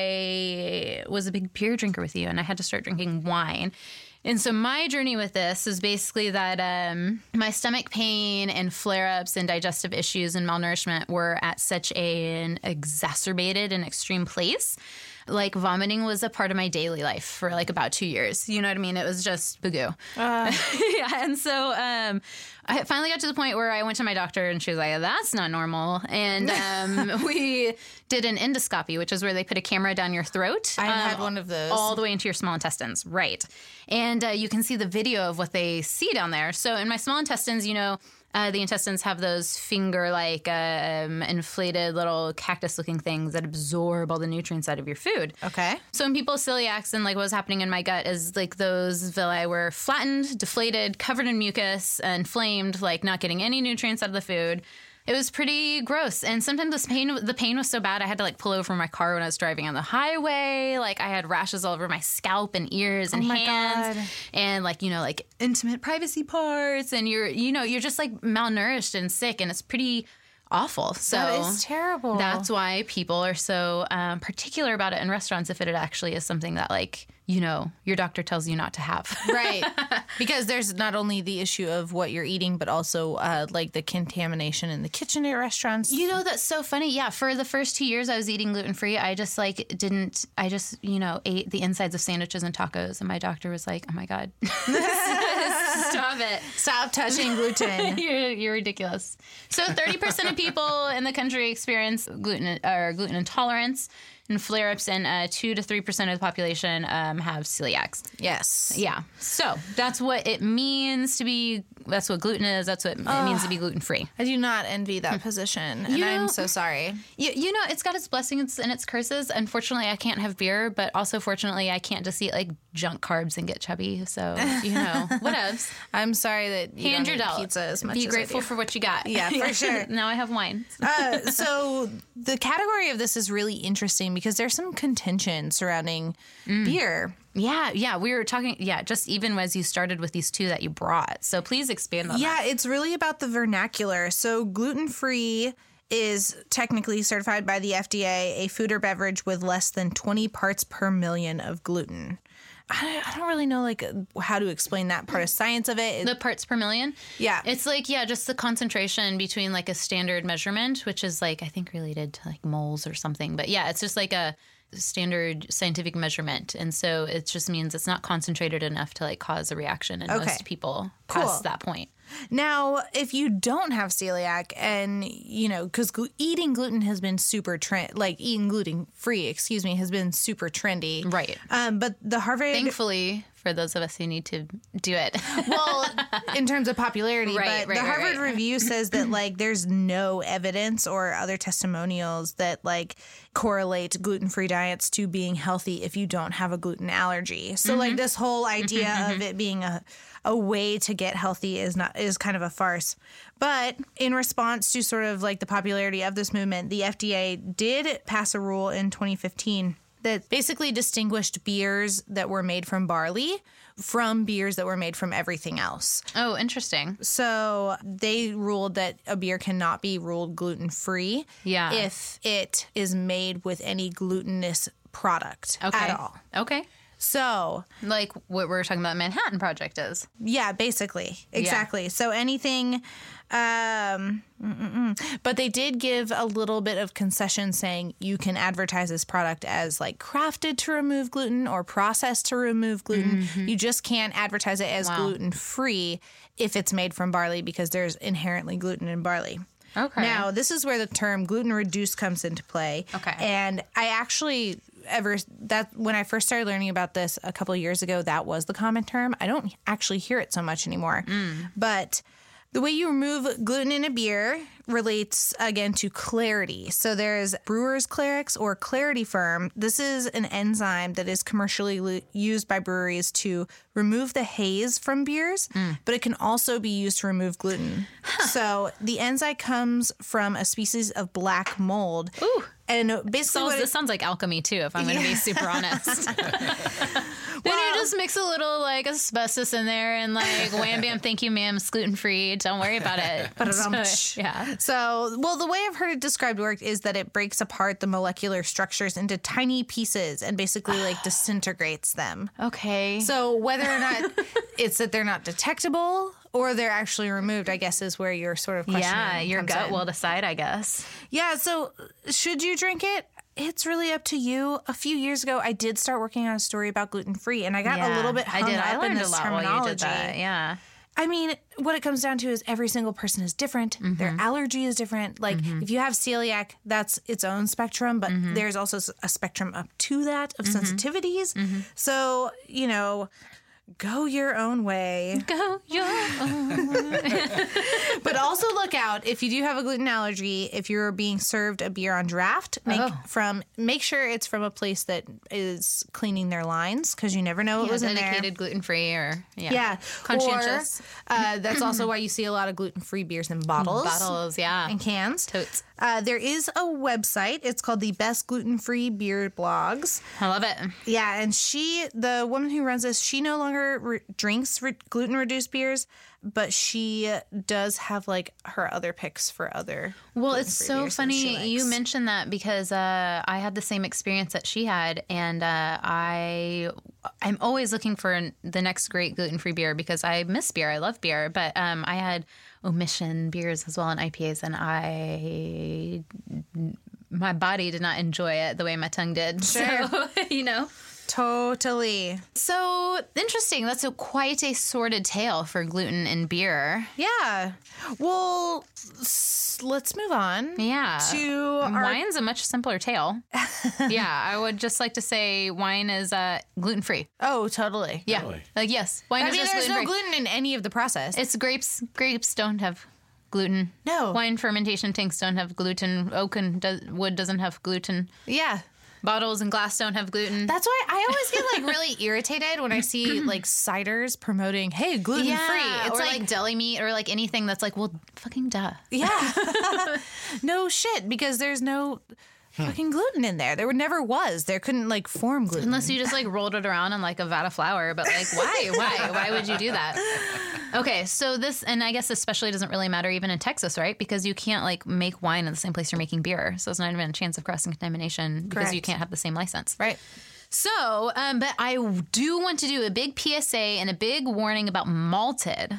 I was a big beer drinker with you and I had to start drinking wine. And so my journey with this is basically that my stomach pain and flare-ups and digestive issues and malnourishment were at such an exacerbated and extreme place like vomiting was a part of my daily life for like about 2 years. You know what I mean? It was just bagoo. Yeah. And so I finally got to the point where I went to my doctor and she was like, that's not normal. And we did an endoscopy, which is where they put a camera down your throat. I had one of those. All the way into your small intestines. Right. And you can see the video of what they see down there. So in my small intestines, you know, the intestines have those finger-like inflated little cactus-looking things that absorb all the nutrients out of your food. Okay. So in people's celiacs and like what was happening in my gut is like those villi were flattened, deflated, covered in mucus, inflamed, like not getting any nutrients out of the food. It was pretty gross. And sometimes the pain was so bad I had to like pull over my car when I was driving on the highway. Like I had rashes all over my scalp and ears and hands. God. And like, you know, like intimate privacy parts. And you're just like malnourished and sick, and it's pretty awful. So That is terrible. That's why people are so particular about it in restaurants if it actually is something that like, you know, your doctor tells you not to have. Right. Because there's not only the issue of what you're eating, but also like the contamination in the kitchen at restaurants. You know, that's so funny. Yeah. For the first 2 years I was eating gluten-free, I just, you know, ate the insides of sandwiches and tacos. And my doctor was like, oh my God, stop it. Stop touching gluten. You're ridiculous. So 30% of people in the country experience gluten intolerance and flare-ups, and 2 to 3% of the population have celiacs. Yes. Yeah. So that's what it means to be. That's what gluten is. That's what it means to be gluten-free. I do not envy that position, and I'm so sorry. You know, it's got its blessings and its curses. Unfortunately, I can't have beer, but also fortunately, I can't just eat like junk carbs and get chubby. So, you know, whatevs. I'm sorry that you Hand don't your eat dealt. pizza as much Be as I grateful do. for what you got. Yeah, for sure. Now I have wine. So the category of this is really interesting because there's some contention surrounding beer. Yeah. We were talking, just even as you started with these two that you brought. So please expand on that. Yeah, it's really about the vernacular. So gluten-free is technically certified by the FDA a food or beverage with less than 20 parts per million of gluten. I don't really know like how to explain that part of science of it. The parts per million? Yeah. It's like, just the concentration between like a standard measurement, which is like, I think related to like moles or something. But yeah, it's just like a standard scientific measurement. And so it just means it's not concentrated enough to like cause a reaction in most people past that point. Now, if you don't have celiac and, you know, because eating gluten has been super eating gluten-free, has been super trendy. Right. But the Harvard... Thankfully, for those of us who need to do it. Well, in terms of popularity, Right, but the Harvard Review says that like there's no evidence or other testimonials that like correlate gluten-free diets to being healthy if you don't have a gluten allergy. So like this whole idea of it being a way to get healthy is kind of a farce. But in response to sort of like the popularity of this movement, the FDA did pass a rule in 2015 that basically distinguished beers that were made from barley from beers that were made from everything else. Oh, interesting. So they ruled that a beer cannot be ruled gluten-free if it is made with any glutinous product at all. Okay. So, like what we're talking about Manhattan Project is. yeah, basically. Exactly. So anything, but they did give a little bit of concession saying you can advertise this product as like crafted to remove gluten or processed to remove gluten. You just can't advertise it as gluten-free if it's made from barley because there's inherently gluten in barley. Okay. Now, this is where the term gluten-reduced comes into play. Okay. And I actually when I first started learning about this a couple of years ago, that was the common term. I don't actually hear it so much anymore. But the way you remove gluten in a beer relates, again, to clarity. So there's Brewer's Clarix or Clarity Firm. This is an enzyme that is commercially used by breweries to remove the haze from beers, but it can also be used to remove gluten. So the enzyme comes from a species of black mold. Ooh. And basically This sounds like alchemy, too, if I'm going to be super honest. Then you just mix a little, like, asbestos in there and, like, wham, bam, thank you, ma'am, it's gluten-free. Don't worry about it. So, the way I've heard it described worked is that it breaks apart the molecular structures into tiny pieces and basically, like, disintegrates them. Okay. So whether or not it's that they're not detectable or they're actually removed, I guess, is where your sort of question your comes gut in. will decide, I guess. Yeah, so should you drink it? it's really up to you. A few years ago, I did start working on a story about gluten-free, and I got a little bit hung up I in learned this a lot terminology. while you did that. Yeah. I mean, what it comes down to is every single person is different. Their allergy is different. Like, if you have celiac, that's its own spectrum, but there's also a spectrum up to that of sensitivities. So, you know, go your own way. Go your own way. But also look out if you do have a gluten allergy, if you're being served a beer on draft, make sure it's from a place that is cleaning their lines, because you never know what was in there. Dedicated gluten-free or, Conscientious. conscientious. That's also why you see a lot of gluten-free beers in bottles. Bottles, yeah. And cans. Totes. There is a website. It's called the Best Gluten-Free Beer Blogs. I love it. Yeah, and the woman who runs this, she no longer drinks gluten-reduced beers, but she does have like her other picks for other. Well, it's gluten-free so beers that she funny you likes. mentioned that, because I had the same experience that she had, and I'm always looking for the next great gluten-free beer, because I miss beer. I love beer, but I had omission beers as well, and IPAs, and my body did not enjoy it the way my tongue did. Sure. So, you know. Totally. So interesting. That's quite a sordid tale for gluten in beer. Yeah. Well, let's move on. Yeah. To our Wine's a much simpler tale. Yeah, I would just like to say wine is gluten-free. Oh, totally. Yeah. Really? Like, yes, wine I is mean, just there's no gluten-free. gluten in any of the process. It's grapes. Grapes don't have gluten. No. Wine fermentation tanks don't have gluten. Oak and wood doesn't have gluten. Yeah. Bottles and glass don't have gluten. That's why I always get like really irritated when I see like ciders promoting, hey, gluten free. Yeah, It's or like deli meat or like anything that's like, well, fucking duh. yeah. No shit, because there's no fucking gluten in there. There never was. There couldn't like form gluten. Unless you just like rolled it around in like a vat of flour, but like why would you do that? Okay, so this, and I guess especially doesn't really matter even in Texas, right? Because you can't like make wine in the same place you're making beer, so it's not even a chance of cross-contamination because you Correct. can't have the same license. Right. So, but I do want to do a big PSA and a big warning about malted,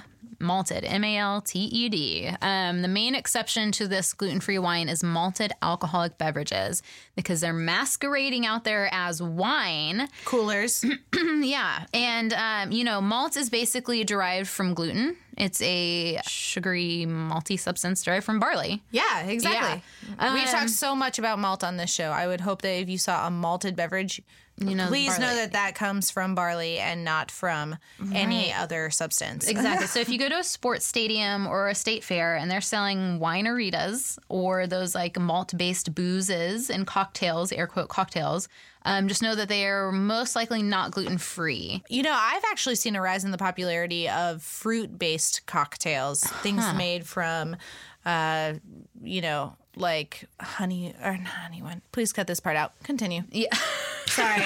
M-A-L-T-E-D. The main exception to this gluten-free wine is malted alcoholic beverages, because they're masquerading out there as wine. Coolers. Yeah. And, malt is basically derived from gluten. It's a sugary, malty substance derived from barley. Yeah, exactly. Yeah. We've talked so much about malt on this show. I would hope that if you saw a malted beverage, please barley. know that that comes from barley and not from any other substance. Exactly. So if you go to a sports stadium or a state fair and they're selling wineritas or those like malt-based boozes and cocktails, air quote cocktails, just know that they are most likely not gluten-free. You know, I've actually seen a rise in the popularity of fruit-based cocktails, things made from, like honey or not honey one. Please cut this part out. Continue. Yeah. Sorry.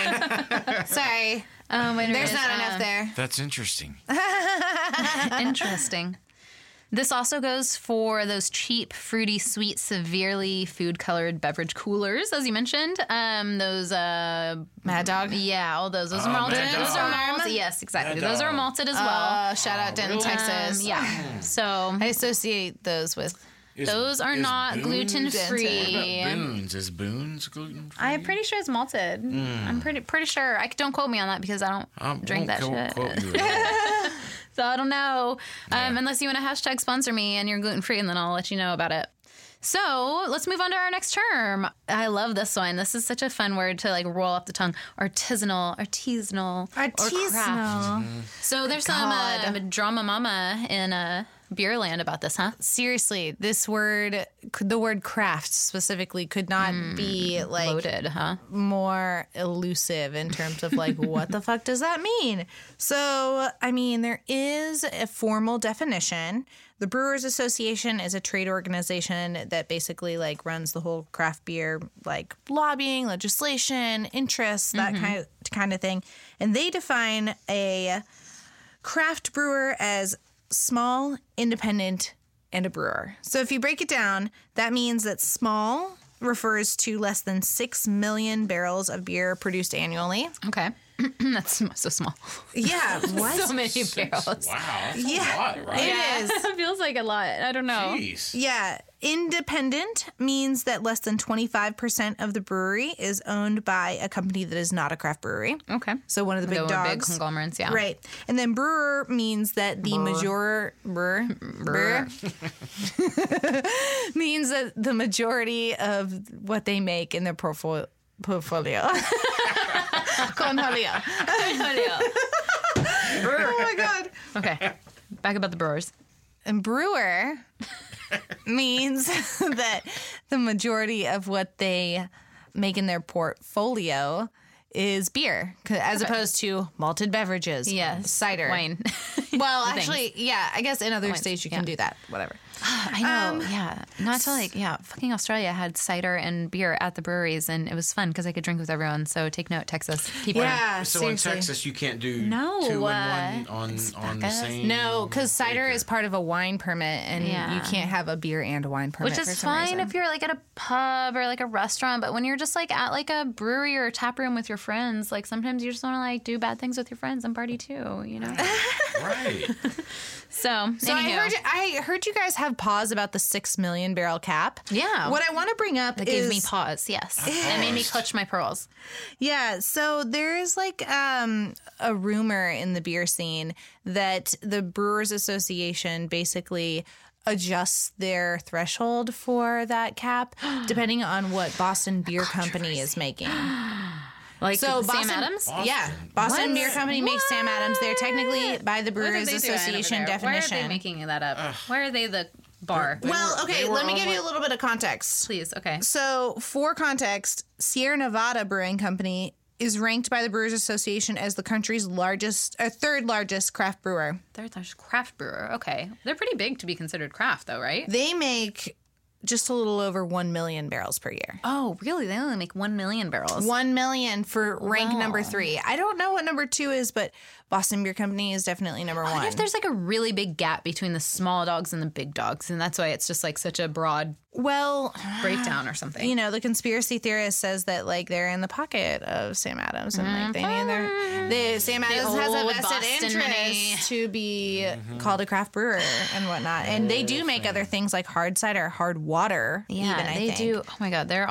There's not enough there. That's interesting. Interesting. This also goes for those cheap, fruity, sweet, severely food-colored beverage coolers, as you mentioned. Those Mad Dog. yeah, all those. Those are malted. Mad Those are Dog. malted. Yes, exactly. Mad Those are Dog. malted as well. Shout out Denton, really? Texas. Yeah. So I associate those with. those are not Boons- gluten-free. What about Boons? Is Boons gluten-free? I'm pretty sure it's malted. I'm pretty sure. Don't quote me on that because I don't drink that shit. Quote you at So I don't know. Unless you want to hashtag sponsor me and you're gluten-free, and then I'll let you know about it. So let's move on to our next term. I love this one. This is such a fun word to like roll off the tongue. Artisanal, or craft. So there's some drama mama in Beerland about this, huh? Seriously, this word, the word craft specifically, could not be like Loaded, huh? more elusive in terms of like what the fuck does that mean? So, I mean, there is a formal definition. The Brewers Association is a trade organization that basically like runs the whole craft beer like lobbying, legislation, interests, that kind of thing. And they define a craft brewer as small, independent, and a brewer. So if you break it down, that means that small refers to less than 6 million barrels of beer produced annually. Okay. That's so small. Yeah, what? So many barrels. Wow. That's a Yeah. lot, right? It is. It feels like a lot. I don't know. Jeez. Yeah. Independent means that less than 25% of the brewery is owned by a company that is not a craft brewery. Okay. So one of the big Big dogs. conglomerates, yeah. Right. And then brewer means that the means that the majority of what they make in their portfolio. Cornholio. Oh my God. Okay. Back about the brewers. And brewer means that the majority of what they make in their portfolio is beer, as opposed to malted beverages. Yes. Cider. Wine. Well, Things. actually, yeah, I guess in other Wines, states you can do that. Whatever. I know. Yeah. Not to fucking Australia had cider and beer at the breweries, and it was fun because I could drink with everyone. So take note, Texas. People. Yeah, So seriously. in Texas, you can't do No, 2 and 1 on the bacchus. same. No, because cider acre. is part of a wine permit, and Yeah. you can't have a beer and a wine permit. Which for is some fine reason. if you're like at a pub or like a restaurant, but when you're just like at like a brewery or a tap room with your friends, like sometimes you just want to like do bad things with your friends and party too, you know? Right. So So I heard you guys have pause about the 6 million barrel cap. Yeah. What I want to bring up It is gave me pause, yes. It made me clutch my pearls. yeah. So there is like a rumor in the beer scene that the Brewers Association basically adjusts their threshold for that cap depending on what Boston Beer Company is making. Like So Sam Boston, Adams? yeah, Boston What? Beer Company makes Sam Adams. They're technically by the What are Brewers they doing over Association there? Why are definition. they making that up? Why are they the bar? Well, okay, they were let me on give you a what- little bit of context. Please, okay. So, for context, Sierra Nevada Brewing Company is ranked by the Brewers Association as the country's third largest craft brewer. They're a craft brewer. Okay. They're pretty big to be considered craft, though, right? They make just a little over 1 million barrels per year. Oh, really? They only make 1 million barrels. 1 million for rank Wow. number 3. I don't know what number 2 is, but Boston Beer Company is definitely number I wonder 1. if there's like a really big gap between the small dogs and the big dogs, and that's why it's just like such a broad Well, breakdown or something. you know, the conspiracy theorist says that like they're in the pocket of Sam Adams and like they need Sam Adams has a old vested Boston interest money. to be called a craft brewer and whatnot. And they do make other things like hard cider, hard water. Yeah, even, I they think. do. Oh my God, they're.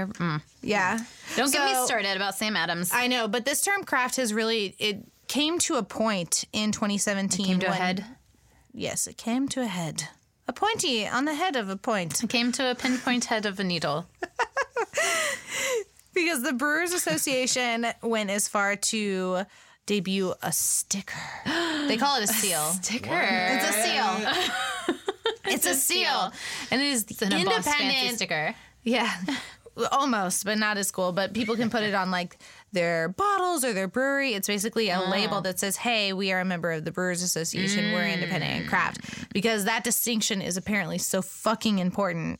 Yeah. Don't get me So- started about Sam Adams. I know, but this term craft has really it came to a point in 2017. Came to a when- head. Yes, it came to a head. A pointy on the head of a point. Came to a pinpoint head of a needle. Because the Brewers Association went as far to debut a sticker. They call it a seal. Sticker. It's a seal. It's a seal. And it is It's an embossed fancy independent. sticker. Yeah. Almost, but not as cool. But people can put it on like their bottles or their brewery. It's basically a label that says, hey, we are a member of the Brewers Association. We're independent and craft. Because that distinction is apparently so fucking important.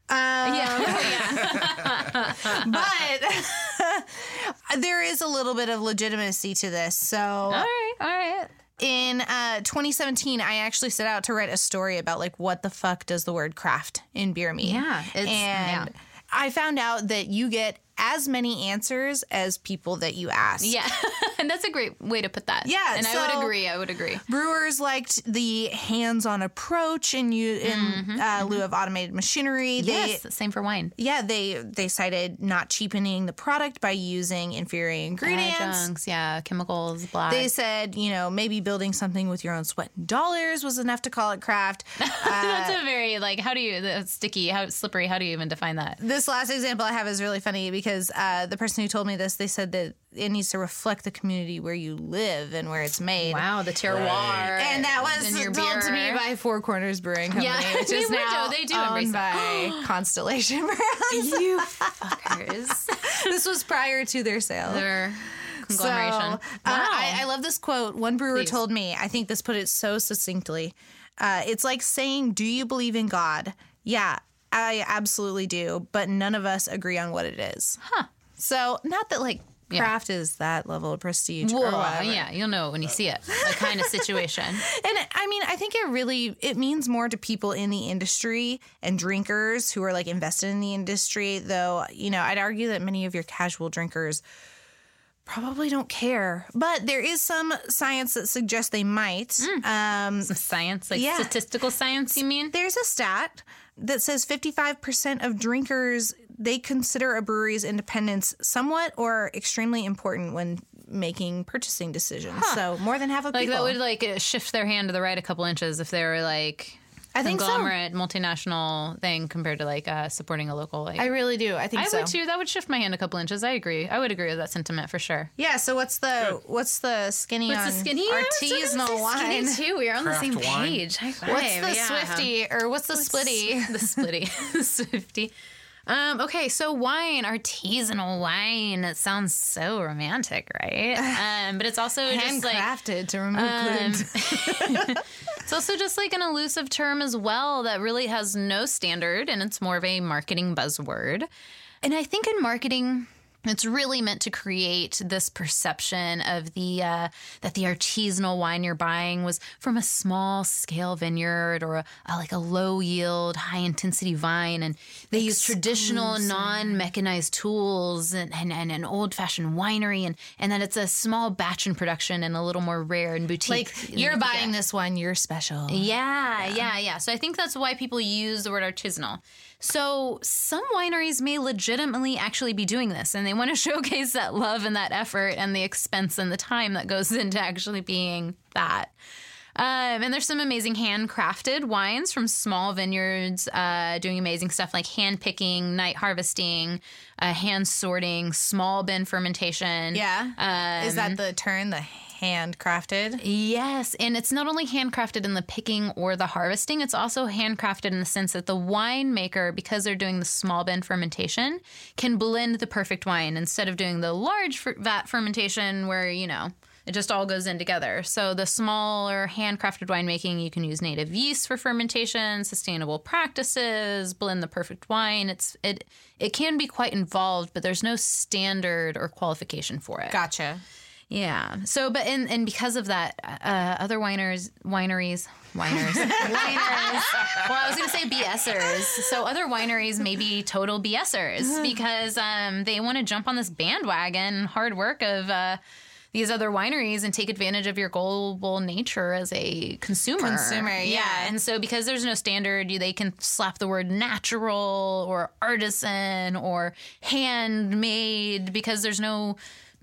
But there is a little bit of legitimacy to this. So All right. in 2017, I actually set out to write a story about like what the fuck does the word craft in beer mean? Yeah, and I found out that you get as many answers as people that you ask. Yeah, and that's a great way to put that. Yeah, and so- I would agree. Brewers liked the hands-on approach in lieu of automated machinery. Yes, same for wine. They cited not cheapening the product by using inferior ingredients. Adjuncts, yeah, chemicals, black. They said, maybe building something with your own sweat and dollars was enough to call it craft. That's a very sticky, how slippery. How do you even define that? This last example I have is really funny because the person who told me this, they said that it needs to reflect the community where you live and where it's made. Wow, the terroir. And that was in your told to me beer. by Four Corners Brewing Company, Yeah, which is now they do embrace owned that. by Constellation Brands. You fuckers. This was prior to their sale. Their conglomeration. So, I love this quote. One brewer Please. told me, I think this put it so succinctly. It's like saying, do you believe in God? Yeah, I absolutely do, but none of us agree on what it is. Huh. So, not that like craft is that level of prestige or Whoa, whatever. yeah, you'll know it when you see it. The kind of situation. And I mean, I think it means more to people in the industry and drinkers who are like invested in the industry, though, I'd argue that many of your casual drinkers probably don't care. But there is some science that suggests they might. Some science, like Yeah. statistical science, you mean? There's a stat that says 55% of drinkers, they consider a brewery's independence somewhat or extremely important when making purchasing decisions. So more than half of Like people. that would like shift their hand to the right a couple inches if they were like I think so. conglomerate, multinational thing compared to like supporting a local. Like, I really do. I think I so. would too. That would shift my hand a couple inches. I agree. I would agree with that sentiment for sure. Yeah. So what's the skinny What's on the skinny? I was artisanal gonna say wine? skinny too. We're on the Craft same wine. page. High five. What's the Yeah. Swifty or what's the Splitty? The Splitty. The Swifty. Okay, so wine, artisanal wine. It sounds so romantic, right? But it's also just like Handcrafted to remove gluten. it's also just like an elusive term as well that really has no standard, and it's more of a marketing buzzword. And I think in marketing, it's really meant to create this perception of the that the artisanal wine you're buying was from a small scale vineyard or like a low yield, high intensity vine, and they use traditional non mechanized tools and an old fashioned winery, and that it's a small batch in production and a little more rare and boutique. Like you're buying this one, you're special. Yeah. So I think that's why people use the word artisanal. So some wineries may legitimately actually be doing this, and they want to showcase that love and that effort and the expense and the time that goes into actually being that. And there's some amazing handcrafted wines from small vineyards doing amazing stuff like hand picking, night harvesting, hand sorting, small bin fermentation. Yeah. Is that the term, the handcrafted? Yes, and it's not only handcrafted in the picking or the harvesting, it's also handcrafted in the sense that the winemaker, because they're doing the small bin fermentation, can blend the perfect wine instead of doing the large vat fermentation where, it just all goes in together. So the smaller handcrafted winemaking, you can use native yeast for fermentation, sustainable practices, blend the perfect wine. It can be quite involved, but there's no standard or qualification for it. Gotcha. Yeah. So, but and because of that, other wineries. Well, I was going to say BSers. So other wineries may be total BSers because they want to jump on this bandwagon hard work of these other wineries and take advantage of your global nature as a consumer. Yeah. And so because there's no standard, they can slap the word natural or artisan or handmade because there's no...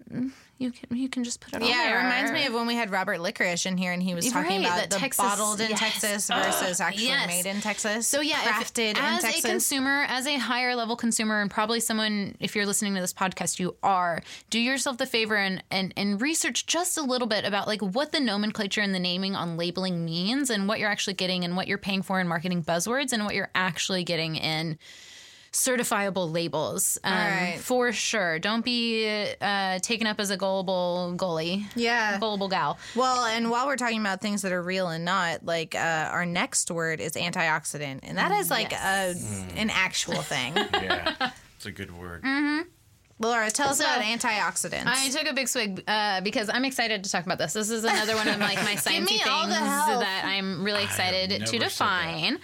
You can just put it on Yeah, there. it reminds me of when we had Robert Licorice in here and he was talking about that the Texas- bottled in yes. Texas versus actually yes. made in Texas. So yeah, crafted in as Texas. a consumer, as a higher level consumer, and probably someone, if you're listening to this podcast, you are, do yourself the favor and research just a little bit about like what the nomenclature and the naming on labeling means and what you're actually getting and what you're paying for in marketing buzzwords and what you're actually getting in certifiable labels. right. For sure. Don't be taken up as a gullible goalie. Yeah. Gullible gal. Well, and while we're talking about things that are real and not, like our next word is antioxidant, and that is like an actual thing. Yeah, it's a good word. Laura, tell us So, about antioxidants. I took a big swig because I'm excited to talk about this. This is another one of like my sciencey me things all the health. that I'm really excited never to said that. define.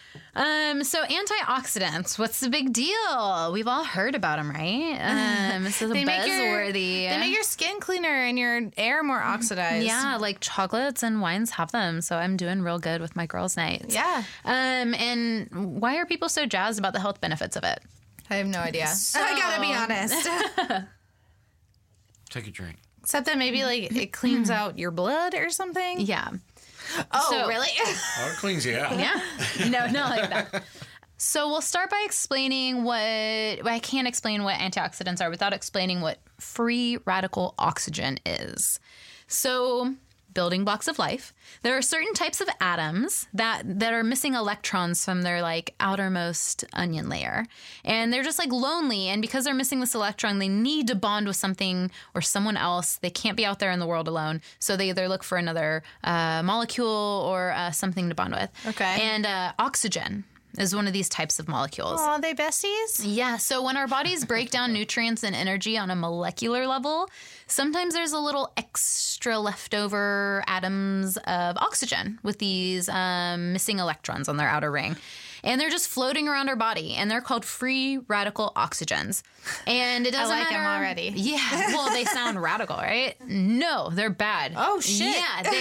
So antioxidants, what's the big deal? We've all heard about them, right? This is a buzzworthy. They make your skin cleaner and your air more oxidized. Yeah, like chocolates and wines have them. So I'm doing real good with my girls' nights. Yeah. And why are people so jazzed about the health benefits of it? I have no idea. I gotta be honest. Take a drink. Except that maybe like it cleans out your blood or something. Yeah. Oh, So- really? Oh, it cleans you out. Yeah. No, not like that. So we'll start by explaining I can't explain what antioxidants are without explaining what free radical oxygen is. So, building blocks of life. There are certain types of atoms that are missing electrons from their like outermost onion layer. And they're just like lonely. And because they're missing this electron, they need to bond with something or someone else. They can't be out there in the world alone. So they either look for another molecule or something to bond with. Okay. And oxygen is one of these types of molecules. Aw, they besties? Yeah, so when our bodies break down nutrients and energy on a molecular level, sometimes there's a little extra leftover atoms of oxygen with these missing electrons on their outer ring. and they're just floating around our body, and they're called free radical oxygens. And it doesn't I like matter. them already. Yeah, well, they sound radical, right? No, they're bad. Oh, shit.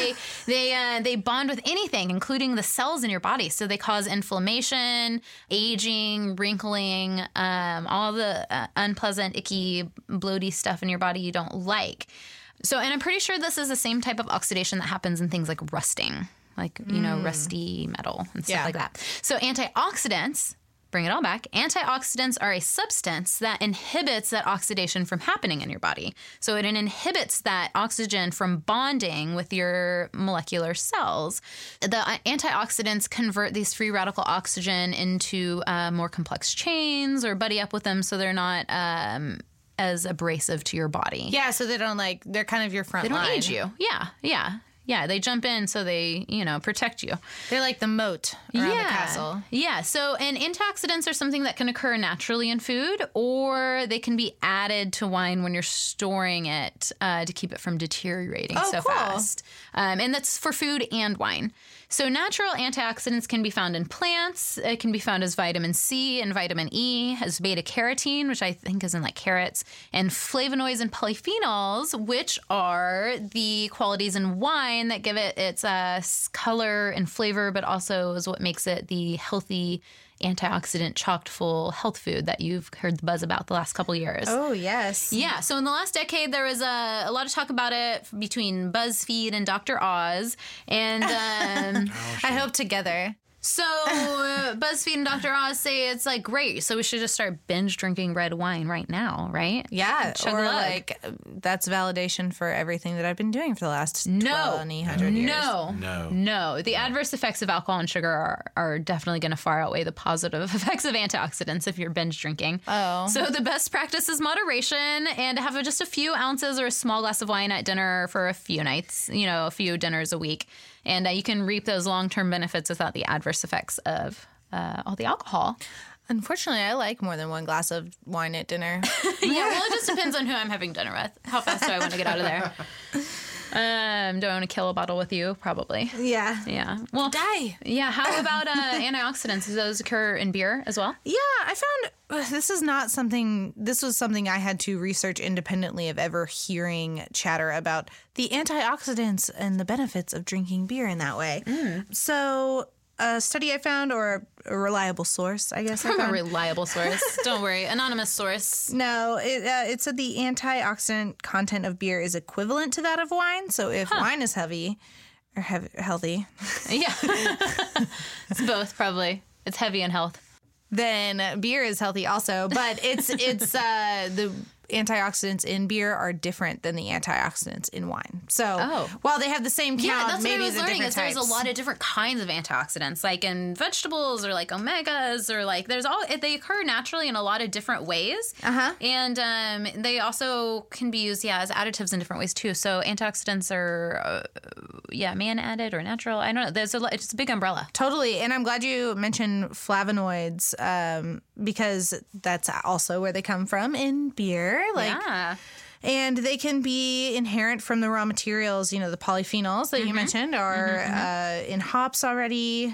Yeah, they bond with anything, including the cells in your body. So they cause inflammation, aging, wrinkling, all the unpleasant, icky, bloaty stuff in your body you don't like. So, and I'm pretty sure this is the same type of oxidation that happens in things like rusting, like, rusty metal and stuff like that. So antioxidants, bring it all back, antioxidants are a substance that inhibits that oxidation from happening in your body. So it inhibits that oxygen from bonding with your molecular cells. The antioxidants convert these free radical oxygen into more complex chains or buddy up with them so they're not as abrasive to your body. Yeah, so they don't they're kind of your front They don't line. age you. Yeah, they jump in so they, protect you. They're like the moat around the castle. Yeah, so and antioxidants are something that can occur naturally in food, or they can be added to wine when you're storing it to keep it from deteriorating so fast. And that's for food and wine. So natural antioxidants can be found in plants. It can be found as vitamin C and vitamin E, as beta carotene, which I think is in like carrots, and flavonoids and polyphenols, which are the qualities in wine that give it its color and flavor, but also is what makes it the healthy, antioxidant chock full health food that you've heard the buzz about the last couple years. Oh, yes. Yeah, so in the last decade, there was a lot of talk about it between BuzzFeed and Dr. Oz, and I hope together. so BuzzFeed and Dr. Oz say it's like great, so we should just start binge drinking red wine right now, right? Yeah, Chug or a lug. like that's validation for everything that I've been doing for the last 1,200 years. No. The adverse effects of alcohol and sugar are definitely going to far outweigh the positive effects of antioxidants if you're binge drinking. Oh. So the best practice is moderation and have just a few ounces or a small glass of wine at dinner for a few nights, a few dinners a week. And you can reap those long-term benefits without the adverse effects of all the alcohol. Unfortunately, I like more than one glass of wine at dinner. Yeah, well, it just depends on who I'm having dinner with. How fast do I want to get out of there? Do I want to kill a bottle with you? Probably. Yeah. Yeah. Well, Die. Yeah. How about antioxidants? Do those occur in beer as well? Yeah, I found this was something I had to research independently of ever hearing chatter about the antioxidants and the benefits of drinking beer in that way. So a study I found, or a reliable source, I guess. From a reliable source. Don't worry. Anonymous source. No, it said the antioxidant content of beer is equivalent to that of wine. So if wine is heavy or healthy, Yeah. It's both, probably. It's heavy in health. Then beer is healthy also, but it's the antioxidants in beer are different than the antioxidants in wine. So while they have the same count, Yeah, that's maybe what I was they're learning different is there's types. a lot of different kinds of antioxidants, like in vegetables or like omegas or like they occur naturally in a lot of different ways. And they also can be used, as additives in different ways too. So antioxidants are, man added or natural. I don't know. It's a big umbrella. totally. And I'm glad you mentioned flavonoids because that's also where they come from in beer. And they can be inherent from the raw materials. The polyphenols that you mentioned are in hops already.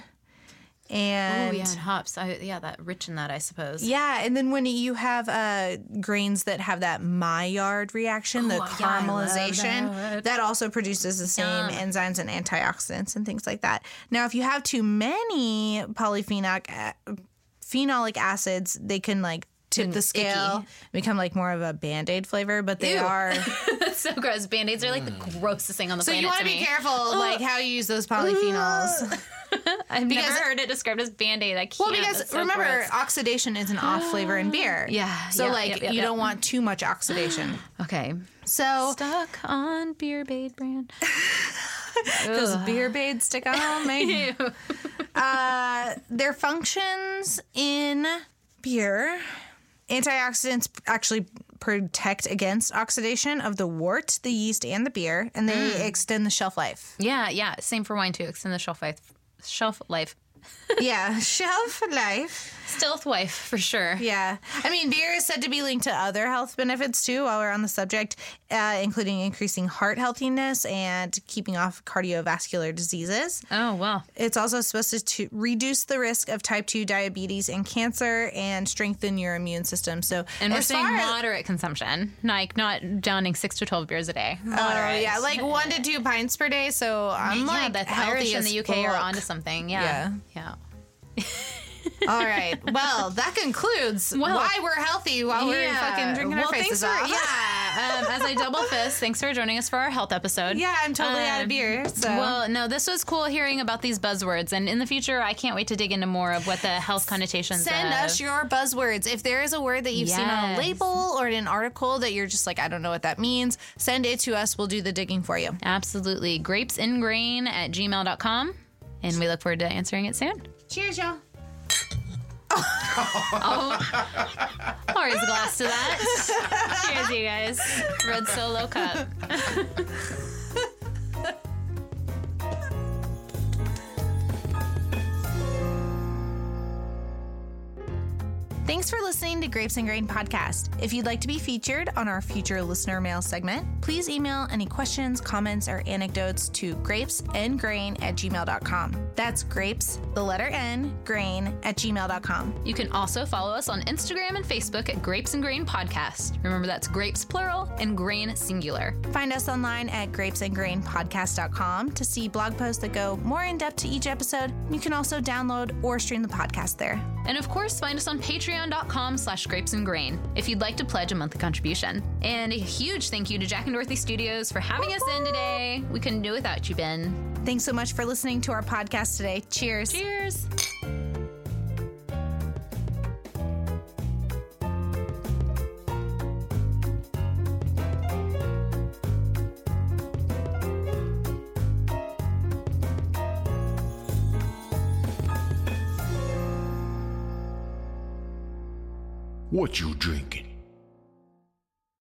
And and hops. That rich in that, I suppose. yeah, and then when you have grains that have that Maillard reaction, the caramelization, that also produces the same enzymes and antioxidants and things like that. Now, if you have too many phenolic acids, they can tip the scale, become more of a Band-Aid flavor, but they are... That's so gross. Band-Aids are the grossest thing on the So planet you want to to be me. careful, how you use those polyphenols. I've never heard it described as Band-Aid. I can't. Well, because That's so remember, gross. oxidation is an off flavor in beer. So you don't want too much oxidation. Okay. So Stuck on Beer Bade brand. those beer bades stick on me. Their functions in beer, antioxidants actually protect against oxidation of the wort, the yeast, and the beer, and they extend the shelf life. Yeah. Same for wine too. Extend the shelf life. Yeah, shelf life. Stealth wife, for sure. Yeah. I mean, beer is said to be linked to other health benefits, too, while we're on the subject, including increasing heart healthiness and keeping off cardiovascular diseases. Oh, well. It's also supposed to reduce the risk of type 2 diabetes and cancer and strengthen your immune system. So, And we're as saying far as- moderate consumption, like not downing 6 to 12 beers a day. Moderate. yeah, like 1 to 2 pints per day. So I'm Yeah, like the healthy Irish in as the UK are fuck. onto something. Yeah. All right. Well, that concludes why we're healthy while we're fucking drinking our faces off. As I double fist, thanks for joining us for our health episode. Yeah, I'm totally out of beer. So. Well, no, this was cool hearing about these buzzwords, and in the future, I can't wait to dig into more of what the health connotations. Send us your buzzwords. If there is a word that you've seen on a Yes. label or in an article that you're just like, I don't know what that means, send it to us. We'll do the digging for you. Absolutely, grapesandgrain@gmail.com, and we look forward to answering it soon. Cheers, y'all. I'll raise a glass to that. Cheers, you guys. Red Solo cup. Thanks for listening to Grapes and Grain Podcast. If you'd like to be featured on our future listener mail segment, please email any questions, comments, or anecdotes to grapesandgrain@gmail.com. That's grapes, the letter N, grain@gmail.com. You can also follow us on Instagram and Facebook at Grapes and Grain Podcast. Remember, that's grapes plural and grain singular. Find us online at grapesandgrainpodcast.com to see blog posts that go more in depth to each episode. You can also download or stream the podcast there. And of course, find us on patreon.com/grapesandgrain if you'd like to pledge a monthly contribution. And a huge thank you to Jack and Dorothy Studios for having us in today. We couldn't do it without you, Ben. Thanks so much for listening to our podcast today. Cheers. Cheers. What you drinking?